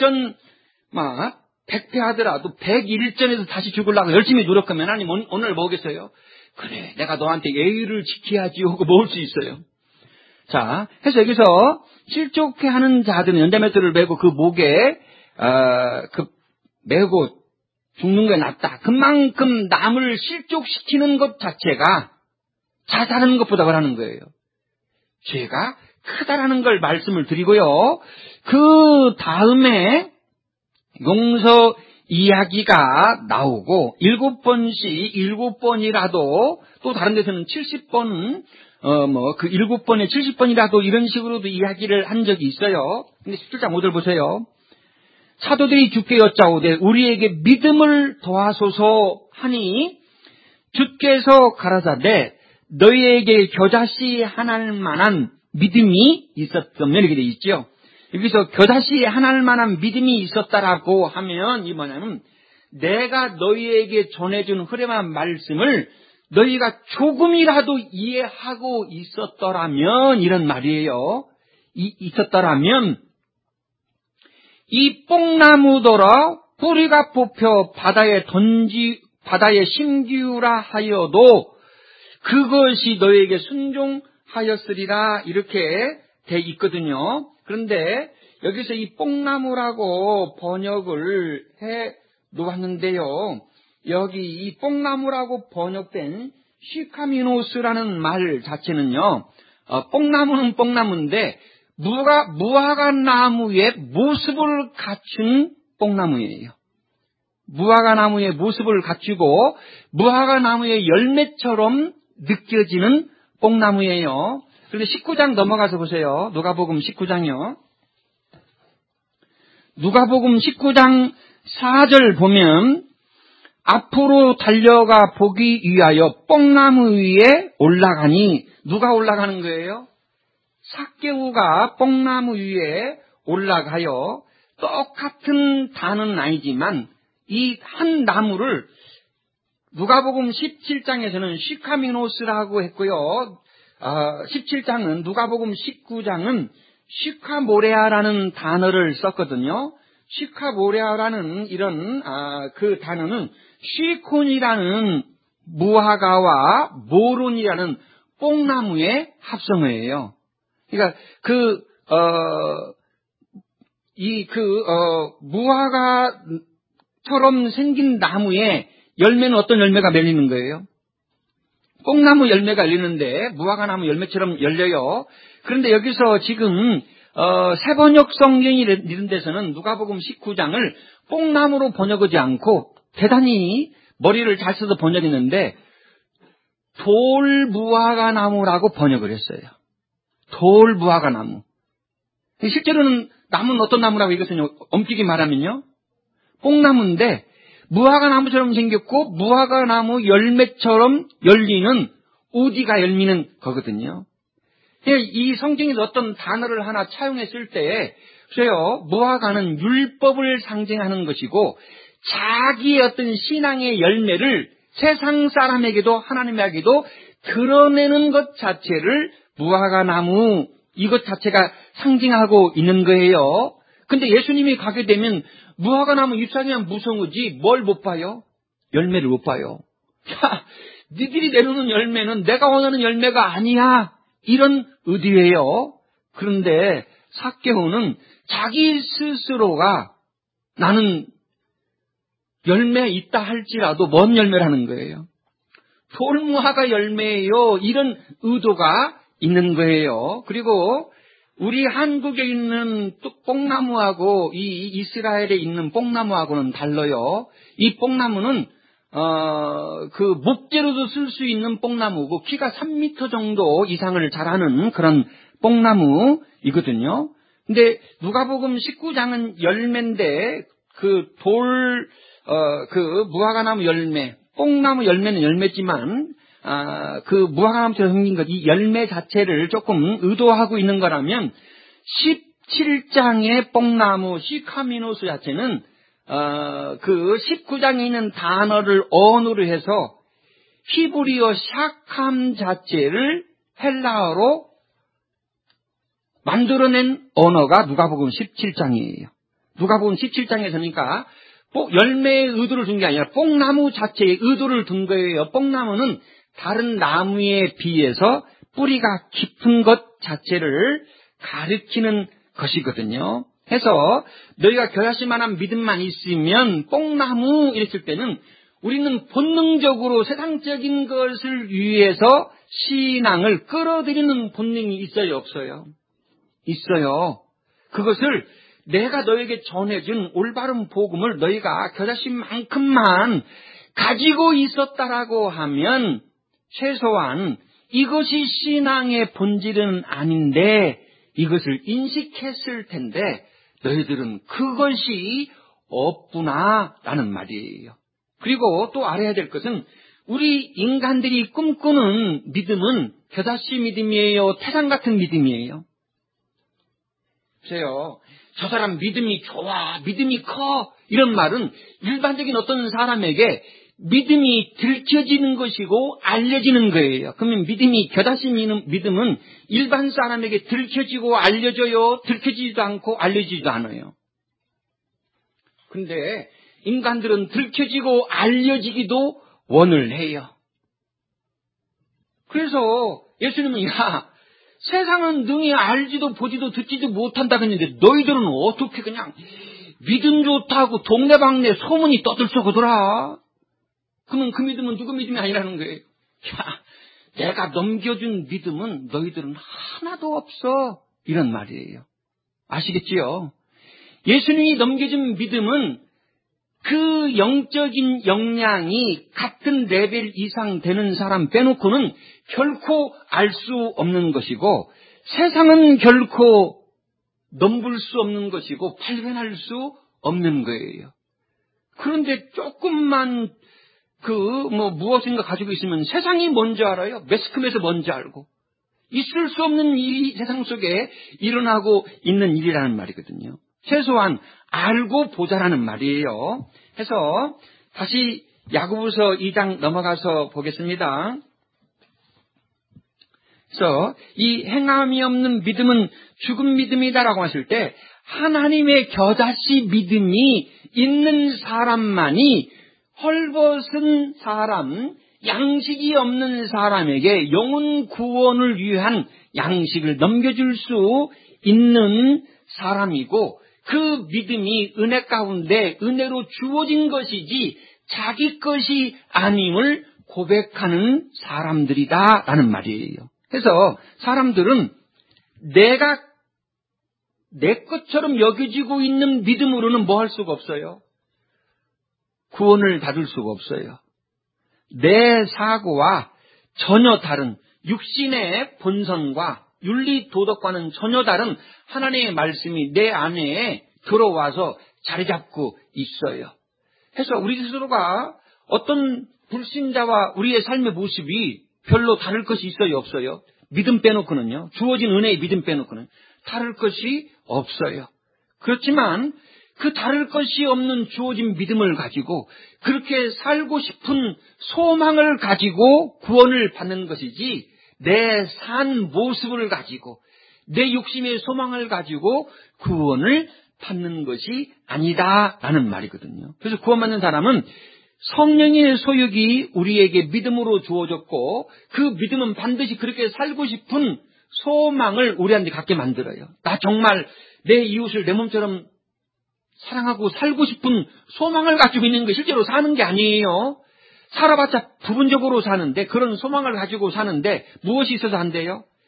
A: 백패하더라도 101전에서 다시 죽으려고 열심히 노력하면 하나님 오늘 뭐겠어요? 그래, 내가 너한테 예의를 지켜야지 하고 먹을 수 있어요. 자, 해서 여기서 실족해 하는 자들은 연자맷돌을 메고 그 목에 메고 죽는 게 낫다. 그만큼 남을 실족시키는 것 자체가 자살하는 것보다 그러는 거예요. 죄가 크다라는 걸 말씀을 드리고요. 그 다음에 용서 이야기가 나오고 7번씩 7번이라도 또 다른 데서는 70번 그 7번에 70번이라도 이런 식으로도 이야기를 한 적이 있어요. 근데 17장 5절 보세요. 사도들이 주께 여짜오되 우리에게 믿음을 더하소서 하니 주께서 가라사대 너희에게 겨자씨 하나할 만한 믿음이 있었다면 이렇게 돼 있죠. 여기서 겨자씨 하나할 만한 믿음이 있었다라고 하면 이 뭐냐면 내가 너희에게 전해준 흐름한 말씀을 너희가 조금이라도 이해하고 있었더라면 이런 말이에요. 있었더라면 이 뽕나무더러 뿌리가 뽑혀 바다에 심기우라 하여도 그것이 너희에게 순종하였으리라 이렇게 돼 있거든요. 그런데 여기서 이 뽕나무라고 번역을 해 놓았는데요. 여기 이 뽕나무라고 번역된 시카미노스라는 말 자체는요. 뽕나무는 뽕나무인데 무화과 나무의 모습을 갖춘 뽕나무예요. 무화과 나무의 모습을 갖추고 무화과 나무의 열매처럼 느껴지는 뽕나무예요. 그런데 19장 넘어가서 보세요. 누가복음 19장이요. 누가복음 19장 4절 보면 앞으로 달려가 보기 위하여 뽕나무 위에 올라가니 누가 올라가는 거예요? 삭개오가 뽕나무 위에 올라가요. 똑같은 단어는 아니지만 이 한 나무를 누가복음 17장에서는 시카미노스라고 했고요. 17장은 누가복음 19장은 시카모레아라는 단어를 썼거든요. 시카모레아라는 이런 그 단어는 시콘이라는 무화과와 모론이라는 뽕나무의 합성어예요. 그러니까 무화과처럼 생긴 나무에 열매는 어떤 열매가 열리는 거예요? 뽕나무 열매가 열리는데 무화과 나무 열매처럼 열려요. 그런데 여기서 지금 새번역 성경이 이런 데서는 누가복음 19장을 뽕나무로 번역하지 않고 대단히 머리를 잘 써서 번역했는데 돌무화과 나무라고 번역을 했어요. 돌무화과 나무. 실제로는 나무는 어떤 나무라고 이것은 엄격히 말하면요. 뽕나무인데 무화과 나무처럼 생겼고 무화과 나무 열매처럼 열리는 우디가 열리는 거거든요. 이 성경에서 어떤 단어를 하나 차용했을 때 그래요. 무화과는 율법을 상징하는 것이고 자기의 어떤 신앙의 열매를 세상 사람에게도 하나님에게도 드러내는 것 자체를 무화과 나무 이것 자체가 상징하고 있는 거예요. 근데 예수님이 가게 되면 무화과 나무 잎사귀만 무성하지 뭘 못 봐요? 열매를 못 봐요. 야, 니들이 내놓는 열매는 내가 원하는 열매가 아니야. 이런 의도예요. 그런데 삭개오는 자기 스스로가 나는 열매 있다 할지라도 뭔 열매라는 거예요? 돌무화과 열매예요. 이런 의도가 있는 거예요. 그리고 우리 한국에 있는 뽕나무하고 이 이스라엘에 있는 뽕나무하고는 달라요. 이 뽕나무는 그 목재로도 쓸 수 있는 뽕나무고 키가 3m 정도 이상을 자라는 그런 뽕나무이거든요. 근데 누가복음 19장은 열매인데 그 무화과나무 열매, 뽕나무 열매는 열매지만 그 무화과나무처럼 생긴 것, 이 열매 자체를 조금 의도하고 있는 거라면 17장의 뽕나무 시카미노스 자체는 그 19장에 있는 단어를 어원으로 해서 히브리어 샤캄 자체를 헬라어로 만들어낸 언어가 누가복음 17장이에요. 누가복음 17장에서니까 열매의 의도를 둔 게 아니라 뽕나무 자체의 의도를 둔 거예요. 뽕나무는 다른 나무에 비해서 뿌리가 깊은 것 자체를 가리키는 것이거든요. 해서 너희가 겨자씨 만한 믿음만 있으면 뽕나무 이랬을 때는 우리는 본능적으로 세상적인 것을 위해서 신앙을 끌어들이는 본능이 있어요, 없어요? 있어요. 그것을 내가 너에게 전해준 올바른 복음을 너희가 겨자씨만큼만 가지고 있었다라고 하면 최소한 이것이 신앙의 본질은 아닌데 이것을 인식했을 텐데 너희들은 그것이 없구나라는 말이에요. 그리고 또 알아야 될 것은 우리 인간들이 꿈꾸는 믿음은 겨자씨 믿음이에요? 태산 같은 믿음이에요? 보세요. 저 사람 믿음이 좋아, 믿음이 커, 이런 말은 일반적인 어떤 사람에게 믿음이 들켜지는 것이고 알려지는 거예요. 그러면 겨자씨 믿음은 일반 사람에게 들켜지고 알려져요? 들켜지지도 않고 알려지지도 않아요. 그런데 인간들은 들켜지고 알려지기도 원을 해요. 그래서 예수님은 세상은 능히 알지도 보지도 듣지도 못한다 그랬는데 너희들은 어떻게 그냥 믿음 좋다고 동네방네 소문이 떠들썩하더라. 그러면 그 믿음은 누구 믿음이 아니라는 거예요. 내가 넘겨준 믿음은 너희들은 하나도 없어. 이런 말이에요. 아시겠지요? 예수님이 넘겨준 믿음은 그 영적인 역량이 같은 레벨 이상 되는 사람 빼놓고는 결코 알 수 없는 것이고 세상은 결코 넘볼 수 없는 것이고 발견할 수 없는 거예요. 그런데 조금만 무엇인가 가지고 있으면 세상이 뭔지 알아요. 매스컴에서 뭔지 알고 있을 수 없는 일이 세상 속에 일어나고 있는 일이라는 말이거든요. 최소한 알고 보자라는 말이에요. 해서 다시 야고보서 2장 넘어가서 보겠습니다. 그래서 이 행함이 없는 믿음은 죽은 믿음이다라고 하실 때 하나님의 겨자씨 믿음이 있는 사람만이 헐벗은 사람, 양식이 없는 사람에게 영혼 구원을 위한 양식을 넘겨줄 수 있는 사람이고 그 믿음이 은혜 가운데 은혜로 주어진 것이지 자기 것이 아님을 고백하는 사람들이다라는 말이에요. 그래서 사람들은 내가 내 것처럼 여겨지고 있는 믿음으로는 뭐 할 수가 없어요. 구원을 받을 수가 없어요. 내 사고와 전혀 다른 육신의 본성과 윤리 도덕과는 전혀 다른 하나님의 말씀이 내 안에 들어와서 자리 잡고 있어요. 그래서 우리 스스로가 어떤 불신자와 우리의 삶의 모습이 별로 다를 것이 있어요, 없어요? 믿음 빼놓고는요. 주어진 은혜의 믿음 빼놓고는 다를 것이 없어요. 그렇지만 그 다를 것이 없는 주어진 믿음을 가지고 그렇게 살고 싶은 소망을 가지고 구원을 받는 것이지 내 산 모습을 가지고 내 욕심의 소망을 가지고 구원을 받는 것이 아니다라는 말이거든요. 그래서 구원받는 사람은 성령의 소욕이 우리에게 믿음으로 주어졌고 그 믿음은 반드시 그렇게 살고 싶은 소망을 우리한테 갖게 만들어요. 나 정말 내 이웃을 내 몸처럼 사랑하고 살고 싶은 소망을 가지고 있는 게 실제로 사는 게 아니에요. 살아봤자 부분적으로 사는데 그런 소망을 가지고 사는데 무엇이 있어서 안 돼요?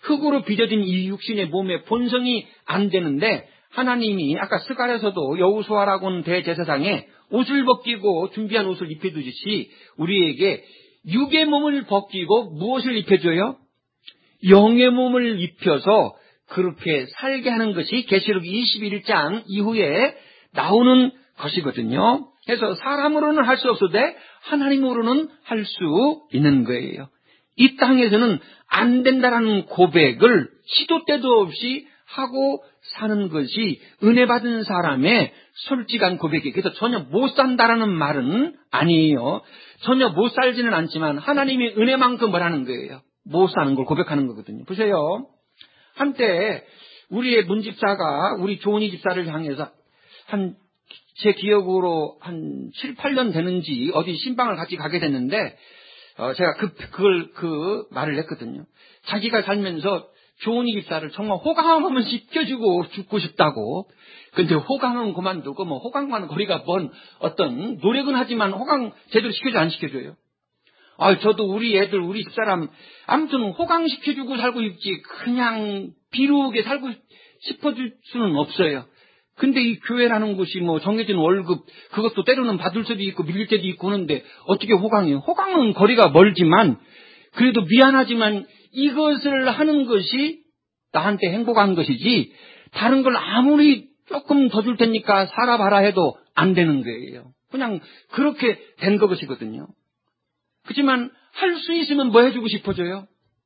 A: 흙으로 빚어진 이 육신의 몸의 본성이 안 되는데 하나님이 아까 스가랴서도 여호수아라고는 대제사장에 옷을 벗기고 준비한 옷을 입혀주듯이 우리에게 육의 몸을 벗기고 무엇을 입혀줘요? 영의 몸을 입혀서 그렇게 살게 하는 것이 계시록 21장 이후에 나오는 것이거든요. 그래서 사람으로는 할 수 없어도 하나님으로는 할 수 있는 거예요. 이 땅에서는 안 된다라는 고백을 시도 때도 없이 하고 사는 것이 은혜 받은 사람의 솔직한 고백이에요. 그래서 전혀 못 산다라는 말은 아니에요. 전혀 못 살지는 않지만 하나님이 은혜만큼 뭐라는 거예요. 못 사는 걸 고백하는 거거든요. 보세요. 한때 우리의 문집사가 우리 조은희 집사를 향해서 제 기억으로 한 7, 8년 되는지 어디 신방을 같이 가게 됐는데 제가 그 말을 했거든요. 자기가 살면서 조은희 집사를 정말 호강 한번 시켜주고 죽고 싶다고. 근데 호강은 그만두고 호강과는 거리가 먼 어떤 노력은 하지만 호강 제대로 시켜줘 안 시켜줘요? 저도 우리 애들 우리 집사람 아무튼 호강 시켜주고 살고 싶지 그냥 비루하게 살고 싶어줄 수는 없어요. 근데 이 교회라는 곳이 정해진 월급 그것도 때로는 받을 수도 있고 밀릴 때도 있고 하는데 어떻게 호강이에요? 호강은 거리가 멀지만 그래도 미안하지만 이것을 하는 것이 나한테 행복한 것이지 다른 걸 아무리 조금 더 줄 테니까 살아봐라 해도 안 되는 거예요. 그냥 그렇게 된 것이거든요. 그렇지만 할 수 있으면 뭐 해주고 싶어져요?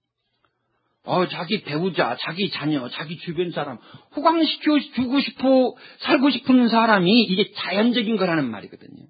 A: 자기 배우자, 자기 자녀, 자기 주변 사람 호강시켜주고 싶어 살고 싶은 사람이 이게 자연적인 거라는 말이거든요.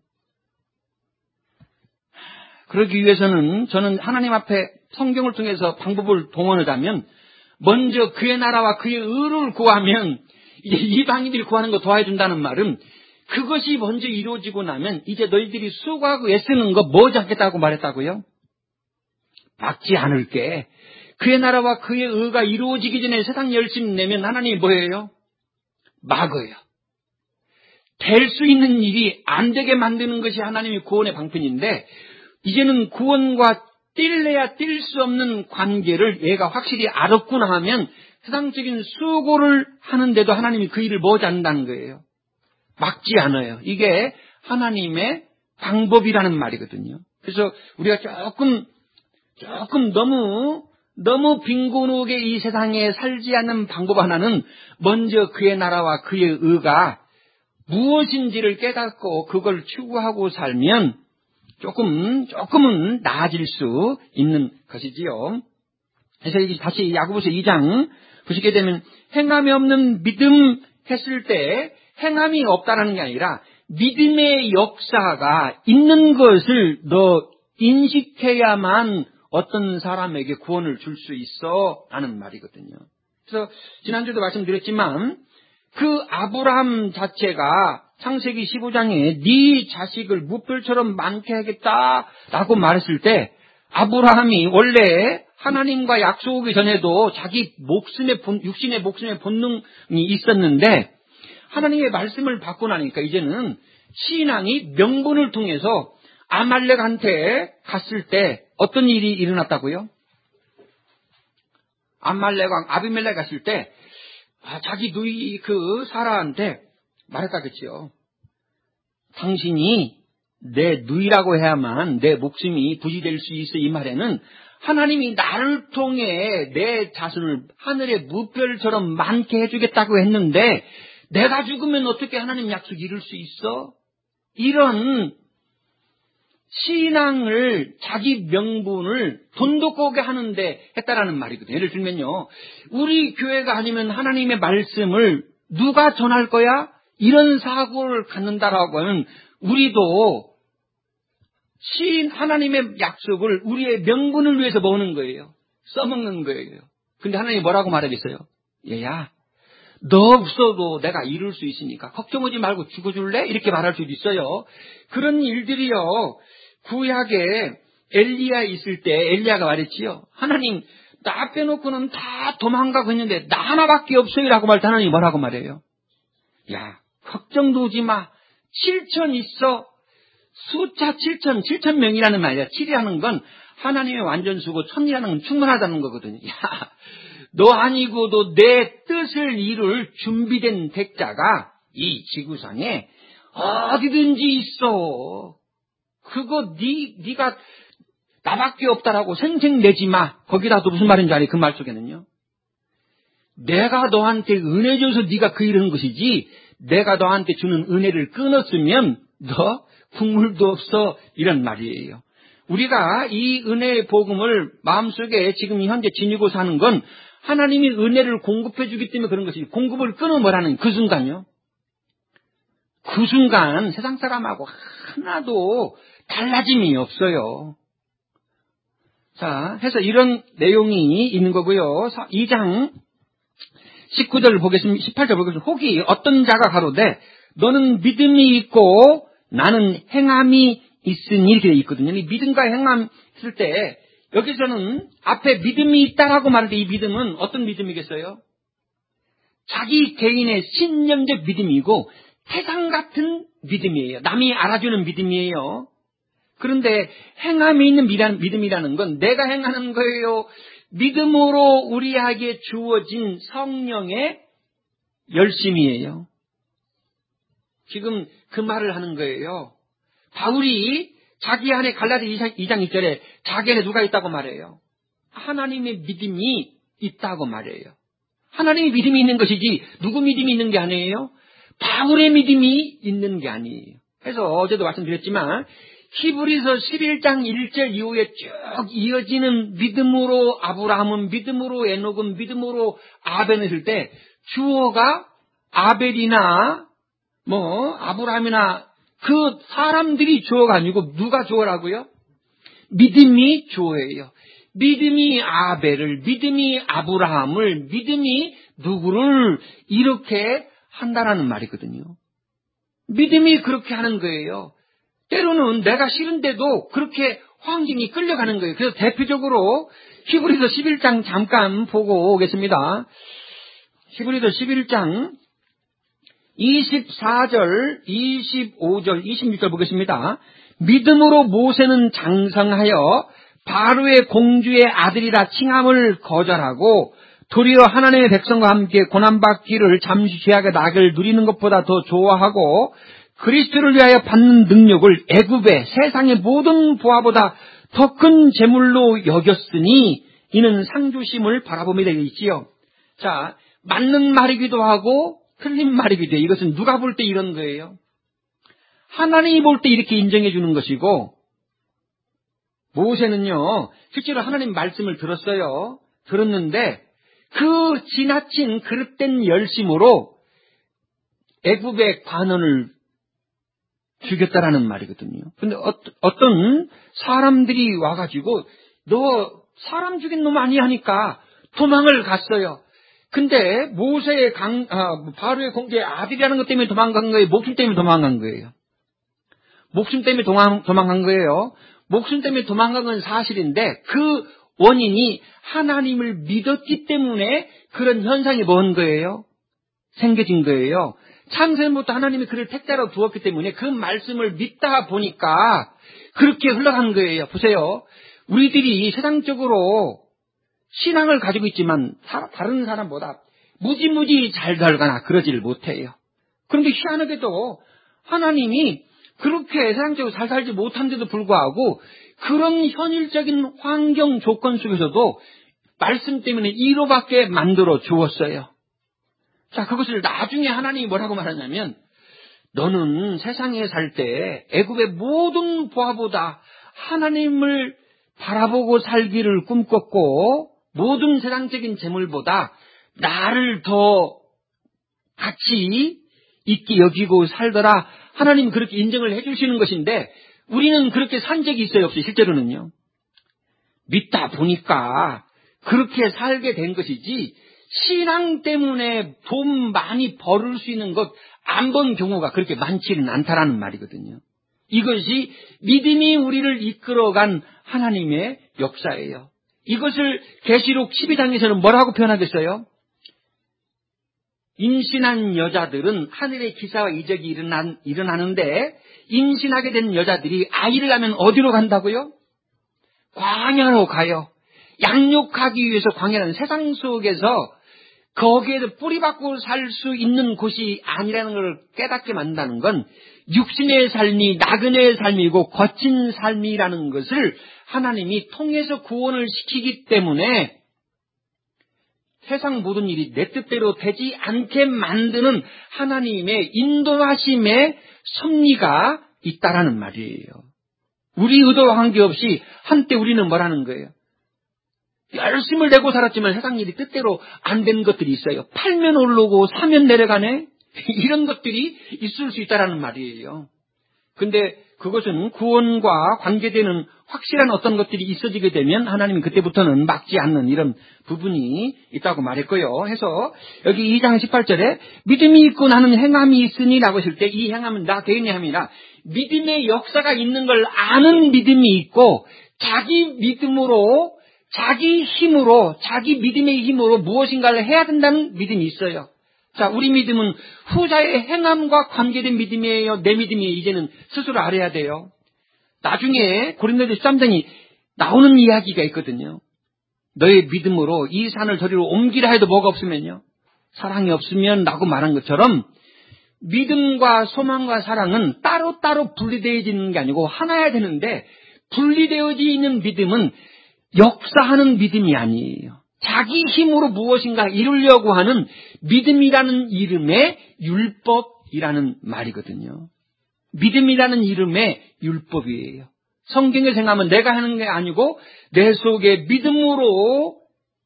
A: 그러기 위해서는 저는 하나님 앞에 성경을 통해서 방법을 동원하자면 먼저 그의 나라와 그의 의를 구하면 이제 이방인들이 구하는 거 도와준다는 말은 그것이 먼저 이루어지고 나면 이제 너희들이 수고하고 애쓰는 거 뭐지 하겠다고 말했다고요? 막지 않을게. 그의 나라와 그의 의가 이루어지기 전에 세상 열심히 내면 하나님이 뭐예요? 막어요. 될 수 있는 일이 안 되게 만드는 것이 하나님의 구원의 방편인데 이제는 구원과 뛸래야 뛸 수 없는 관계를 얘가 확실히 알았구나 하면 세상적인 수고를 하는데도 하나님이 그 일을 뭐지 않는다는 거예요. 막지 않아요. 이게 하나님의 방법이라는 말이거든요. 그래서 우리가 조금 너무 빈곤하게 이 세상에 살지 않는 방법 하나는 먼저 그의 나라와 그의 의가 무엇인지를 깨닫고 그걸 추구하고 살면 조금은 나아질 수 있는 것이지요. 그래서 다시 야고보서 2장 보시게 되면 행함이 없는 믿음 했을 때 행함이 없다라는 게 아니라 믿음의 역사가 있는 것을 너 인식해야만 어떤 사람에게 구원을 줄 수 있어 라는 말이거든요. 그래서 지난주에도 말씀드렸지만 그 아브라함 자체가 창세기 15장에 네 자식을 무별처럼 많게 하겠다라고 말했을 때 아브라함이 원래 하나님과 약속하기 전에도 자기 육신의 목숨의 본능이 있었는데 하나님의 말씀을 받고 나니까 이제는 신앙이 명분을 통해서 아말렉한테 갔을 때 어떤 일이 일어났다고요? 아말렉 왕 아비멜렉 갔을 때 자기 누이 사라한테 말했다 그랬죠. 당신이 내 누이라고 해야만 내 목숨이 부지될 수 있어. 이 말에는 하나님이 나를 통해 내 자손을 하늘의 무별처럼 많게 해주겠다고 했는데 내가 죽으면 어떻게 하나님 약속 이룰 수 있어? 이런 신앙을 자기 명분을 돈독하게 하는데 했다라는 말이거든요. 예를 들면요. 우리 교회가 아니면 하나님의 말씀을 누가 전할 거야? 이런 사고를 갖는다라고 하면 우리도 하나님의 약속을 우리의 명분을 위해서 먹는 거예요. 써먹는 거예요. 근데 하나님이 뭐라고 말하겠어요? 얘야, 너 없어도 내가 이룰 수 있으니까 걱정하지 말고 죽어줄래? 이렇게 말할 수도 있어요. 그런 일들이요. 구약에 엘리야 있을 때 엘리야가 말했지요. 하나님 나 빼놓고는 다 도망가고 있는데 나 하나밖에 없어요 라고 말할 때 하나님이 뭐라고 말해요? 야, 걱정도 하지 마. 7천 있어. 숫자 7천 명이라는 말이야. 7이라는 건 하나님의 완전수고 1000이라는 건 충분하다는 거거든요. 야, 너 아니고도 내 뜻을 이룰 준비된 택자가 이 지구상에 어디든지 있어. 그거 네가 나밖에 없다라고 생색내지 마. 거기다 또 무슨 말인지 아니? 그 말 속에는요. 내가 너한테 은혜 줘서 네가 그 일을 한 것이지, 내가 너한테 주는 은혜를 끊었으면 너 국물도 없어, 이런 말이에요. 우리가 이 은혜의 복음을 마음속에 지금 현재 지니고 사는 건 하나님이 은혜를 공급해 주기 때문에 그런 것이지, 공급을 끊어버라는 그 순간요. 그 순간 세상 사람하고 하나도 달라짐이 없어요. 자, 해서 이런 내용이 있는 거고요. 2장 19절을 보겠습니다. 18절 보겠습니다. 혹이 어떤 자가 가로되 너는 믿음이 있고 나는 행함이 있으니, 이렇게 되어 있거든요. 이 믿음과 행함 했을 때 여기서는 앞에 믿음이 있다라고 말할 때 이 믿음은 어떤 믿음이겠어요? 자기 개인의 신념적 믿음이고 태산 같은 믿음이에요. 남이 알아주는 믿음이에요. 그런데 행함이 있는 믿음이라는 건 내가 행하는 거예요. 믿음으로 우리에게 주어진 성령의 열심이에요. 지금 그 말을 하는 거예요. 바울이 자기 안에 갈라디아 2장 2절에 자기 안에 누가 있다고 말해요? 하나님의 믿음이 있다고 말해요. 하나님의 믿음이 있는 것이지 누구 믿음이 있는 게 아니에요? 바울의 믿음이 있는 게 아니에요. 그래서 어제도 말씀드렸지만 히브리서 11장 1절 이후에 쭉 이어지는 믿음으로 아브라함은, 믿음으로 에녹은, 믿음으로 아벨을 했을 때 주어가 아벨이나 아브라함이나 그 사람들이 주어가 아니고 누가 주어라고요? 믿음이 주어예요. 믿음이 아벨을, 믿음이 아브라함을, 믿음이 누구를 이렇게 한다라는 말이거든요. 믿음이 그렇게 하는 거예요. 때로는 내가 싫은데도 그렇게 황징이 끌려가는 거예요. 그래서 대표적으로 히브리서 11장 잠깐 보고 오겠습니다. 히브리서 11장 24절, 25절, 26절 보겠습니다. 믿음으로 모세는 장성하여 바로의 공주의 아들이라 칭함을 거절하고 도리어 하나님의 백성과 함께 고난받기를 잠시 죄악의 낙을 누리는 것보다 더 좋아하고 그리스도를 위하여 받는 능력을 애굽의 세상의 모든 부하보다 더 큰 재물로 여겼으니 이는 상주심을 바라보며 되어 있지요. 자, 맞는 말이기도 하고 틀린 말이기도 해요. 이것은 누가 볼 때 이런 거예요? 하나님이 볼 때 이렇게 인정해 주는 것이고, 모세는요 실제로 하나님 말씀을 들었는데 그 지나친 그릇된 열심으로 애굽의 관원을 죽였다라는 말이거든요. 근데 어떤 사람들이 와가지고 너 사람 죽인 놈 아니야 하니까 도망을 갔어요. 근데 모세의 바로의 공주의 아들이라는 것 때문에 도망간 거예요? 목숨 때문에 도망간 거예요? 목숨 때문에 도망간 거예요. 목숨 때문에 도망간 건 사실인데 그 원인이 하나님을 믿었기 때문에 그런 현상이 뭔 거예요? 생겨진 거예요. 창세부터 하나님이 그를 택자로 두었기 때문에 그 말씀을 믿다 보니까 그렇게 흘러간 거예요. 보세요. 우리들이 세상적으로 신앙을 가지고 있지만 다른 사람보다 무지무지 잘 살거나 그러질 못해요. 그런데 희한하게도 하나님이 그렇게 세상적으로 잘 살지 못한데도 불구하고 그런 현실적인 환경 조건 속에서도 말씀 때문에 이로밖에 만들어 주었어요. 자, 그것을 나중에 하나님이 뭐라고 말하냐면 너는 세상에 살 때 애굽의 모든 부하보다 하나님을 바라보고 살기를 꿈꿨고 모든 세상적인 재물보다 나를 더 가치 있게 여기고 살더라. 하나님 그렇게 인정을 해주시는 것인데 우리는 그렇게 산 적이 있어요, 없어요? 실제로는요. 믿다 보니까 그렇게 살게 된 것이지 신앙 때문에 돈 많이 벌을 수 있는 것 안 본 경우가 그렇게 많지는 않다라는 말이거든요. 이것이 믿음이 우리를 이끌어간 하나님의 역사예요. 이것을 계시록 12장에서는 뭐라고 표현하겠어요? 임신한 여자들은 하늘의 기사와 이적이 일어나는데 임신하게 된 여자들이 아이를 낳으면 어디로 간다고요? 광야로 가요. 양육하기 위해서 광야라는 세상 속에서 거기에서 뿌리박고 살 수 있는 곳이 아니라는 걸 깨닫게 만든다는 건 육신의 삶이 나그네의 삶이고 거친 삶이라는 것을 하나님이 통해서 구원을 시키기 때문에 세상 모든 일이 내 뜻대로 되지 않게 만드는 하나님의 인도하심의 섭리가 있다라는 말이에요. 우리 의도와 관계없이 한때 우리는 뭐라는 거예요? 열심을 내고 살았지만 세상 일이 뜻대로 안 된 것들이 있어요. 팔면 오르고 사면 내려가네? 이런 것들이 있을 수 있다라는 말이에요. 근데 그것은 구원과 관계되는 확실한 어떤 것들이 있어지게 되면 하나님이 그때부터는 막지 않는 이런 부분이 있다고 말했고요. 해서 여기 2장 18절에 믿음이 있고 나는 행함이 있으니 라고 했을 때 이 행함은 나 개인의 함이라 믿음의 역사가 있는 걸 아는 믿음이 있고 자기 믿음으로 자기 힘으로 자기 믿음의 힘으로 무엇인가를 해야 된다는 믿음이 있어요. 자, 우리 믿음은 후자의 행함과 관계된 믿음이에요. 내 믿음이 이제는 스스로 알아야 돼요. 나중에 고린도서 13장이 나오는 이야기가 있거든요. 너의 믿음으로 이 산을 저리로 옮기라 해도 뭐가 없으면요. 사랑이 없으면 라고 말한 것처럼 믿음과 소망과 사랑은 따로따로 분리되어지는 게 아니고 하나야 되는데 분리되어져 있는 믿음은 역사하는 믿음이 아니에요. 자기 힘으로 무엇인가 이루려고 하는 믿음이라는 이름의 율법이라는 말이거든요. 믿음이라는 이름의 율법이에요. 성경에 생각하면 내가 하는 게 아니고 내 속에 믿음으로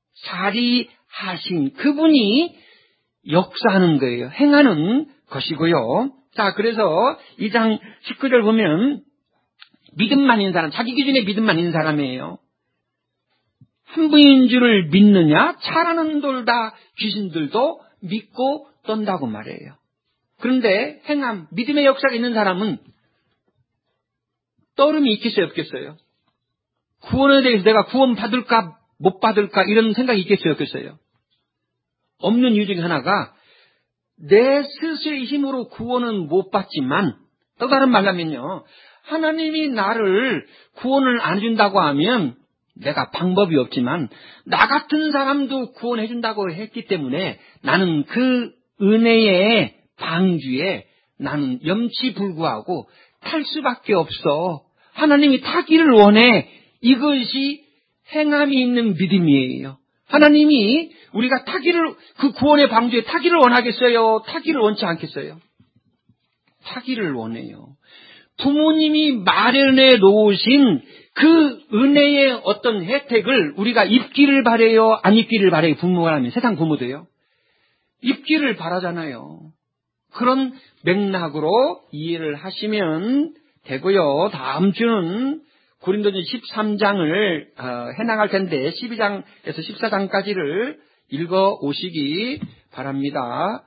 A: 자리하신 그분이 역사하는 거예요. 행하는 것이고요. 자, 그래서 2장 19절 보면 믿음만 있는 사람, 자기 기준에 믿음만 있는 사람이에요. 한 분인 줄을 믿느냐? 차라는 돌다 귀신들도 믿고 떤다고 말해요. 그런데 행함, 믿음의 역사가 있는 사람은 떠름이 있겠어요, 없겠어요? 구원에 대해서 내가 구원 받을까 못 받을까 이런 생각이 있겠어요, 없겠어요? 없는 이유 중에 하나가 내 스스로의 힘으로 구원은 못 받지만 또 다른 말로 하면요, 하나님이 나를 구원을 안 준다고 하면 내가 방법이 없지만 나 같은 사람도 구원해 준다고 했기 때문에 나는 그 은혜의 방주에 나는 염치불구하고 탈 수밖에 없어. 하나님이 타기를 원해. 이것이 행함이 있는 믿음이에요. 하나님이 우리가 타기를, 그 구원의 방주에 타기를 원하겠어요? 타기를 원치 않겠어요? 타기를 원해요. 부모님이 마련해 놓으신 그 은혜의 어떤 혜택을 우리가 입기를 바라요? 안 입기를 바라요? 부모가 하면 세상 부모도요. 입기를 바라잖아요. 그런 맥락으로 이해를 하시면 되고요. 다음 주는 고린도전 13장을 해나갈 텐데 12장에서 14장까지를 읽어 오시기 바랍니다.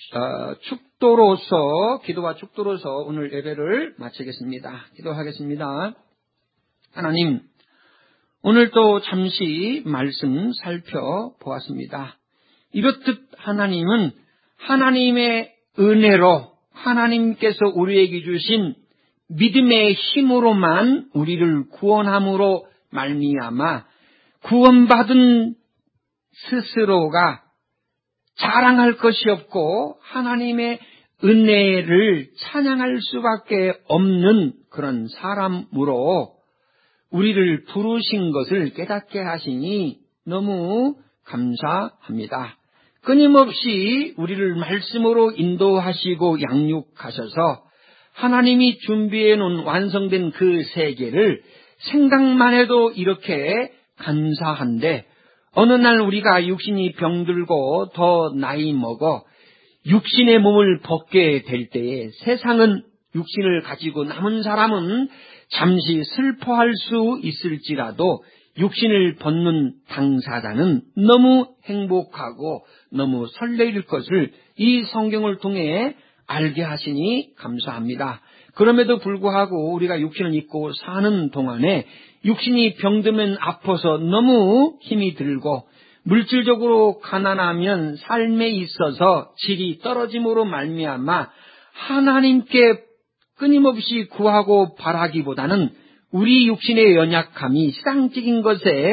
A: 축도로서, 기도와 축도로서 오늘 예배를 마치겠습니다. 기도하겠습니다. 하나님, 오늘 또 잠시 말씀 살펴보았습니다. 이렇듯 하나님은 하나님의 은혜로 하나님께서 우리에게 주신 믿음의 힘으로만 우리를 구원함으로 말미암아 구원받은 스스로가 자랑할 것이 없고 하나님의 은혜를 찬양할 수밖에 없는 그런 사람으로 우리를 부르신 것을 깨닫게 하시니 너무 감사합니다. 끊임없이 우리를 말씀으로 인도하시고 양육하셔서 하나님이 준비해 놓은 완성된 그 세계를 생각만 해도 이렇게 감사한데 어느 날 우리가 육신이 병들고 더 나이 먹어 육신의 몸을 벗게 될 때에 세상은 육신을 가지고 남은 사람은 잠시 슬퍼할 수 있을지라도 육신을 벗는 당사자는 너무 행복하고 너무 설레일 것을 이 성경을 통해 알게 하시니 감사합니다. 그럼에도 불구하고 우리가 육신을 입고 사는 동안에 육신이 병들면 아파서 너무 힘이 들고 물질적으로 가난하면 삶에 있어서 질이 떨어짐으로 말미암아 하나님께 끊임없이 구하고 바라기보다는 우리 육신의 연약함이 세상적인 것에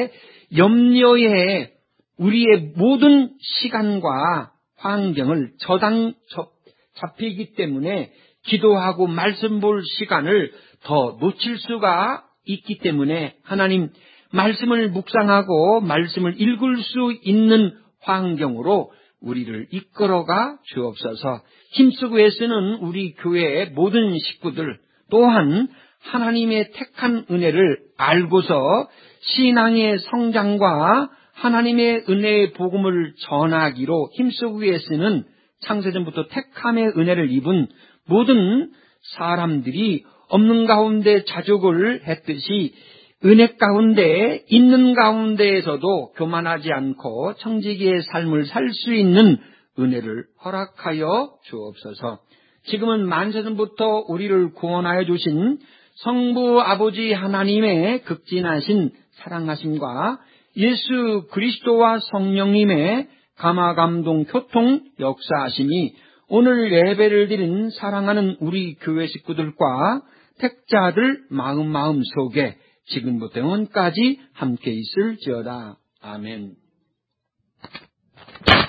B: 염려에 우리의 모든 시간과 환경을 잡히기 때문에 기도하고 말씀 볼 시간을 더 놓칠 수가 있기 때문에 하나님 말씀을 묵상하고 말씀을 읽을 수 있는 환경으로 우리를 이끌어가 주옵소서. 힘쓰고 애쓰는 우리 교회의 모든 식구들 또한 하나님의 택한 은혜를 알고서 신앙의 성장과 하나님의 은혜의 복음을 전하기로 힘쓰고 애쓰는 창세전부터 택함의 은혜를 입은 모든 사람들이 없는 가운데 자족을 했듯이 은혜 가운데 있는 가운데에서도 교만하지 않고 청지기의 삶을 살 수 있는 은혜를 허락하여 주옵소서. 지금은 만세전부터 우리를 구원하여 주신 성부 아버지 하나님의 극진하신 사랑하심과 예수 그리스도와 성령님의 감화감동 교통 역사하심이 오늘 예배를 드린 사랑하는 우리 교회 식구들과 택자들 마음 속에 지금부터 영원까지 함께 있을지어다. 아멘.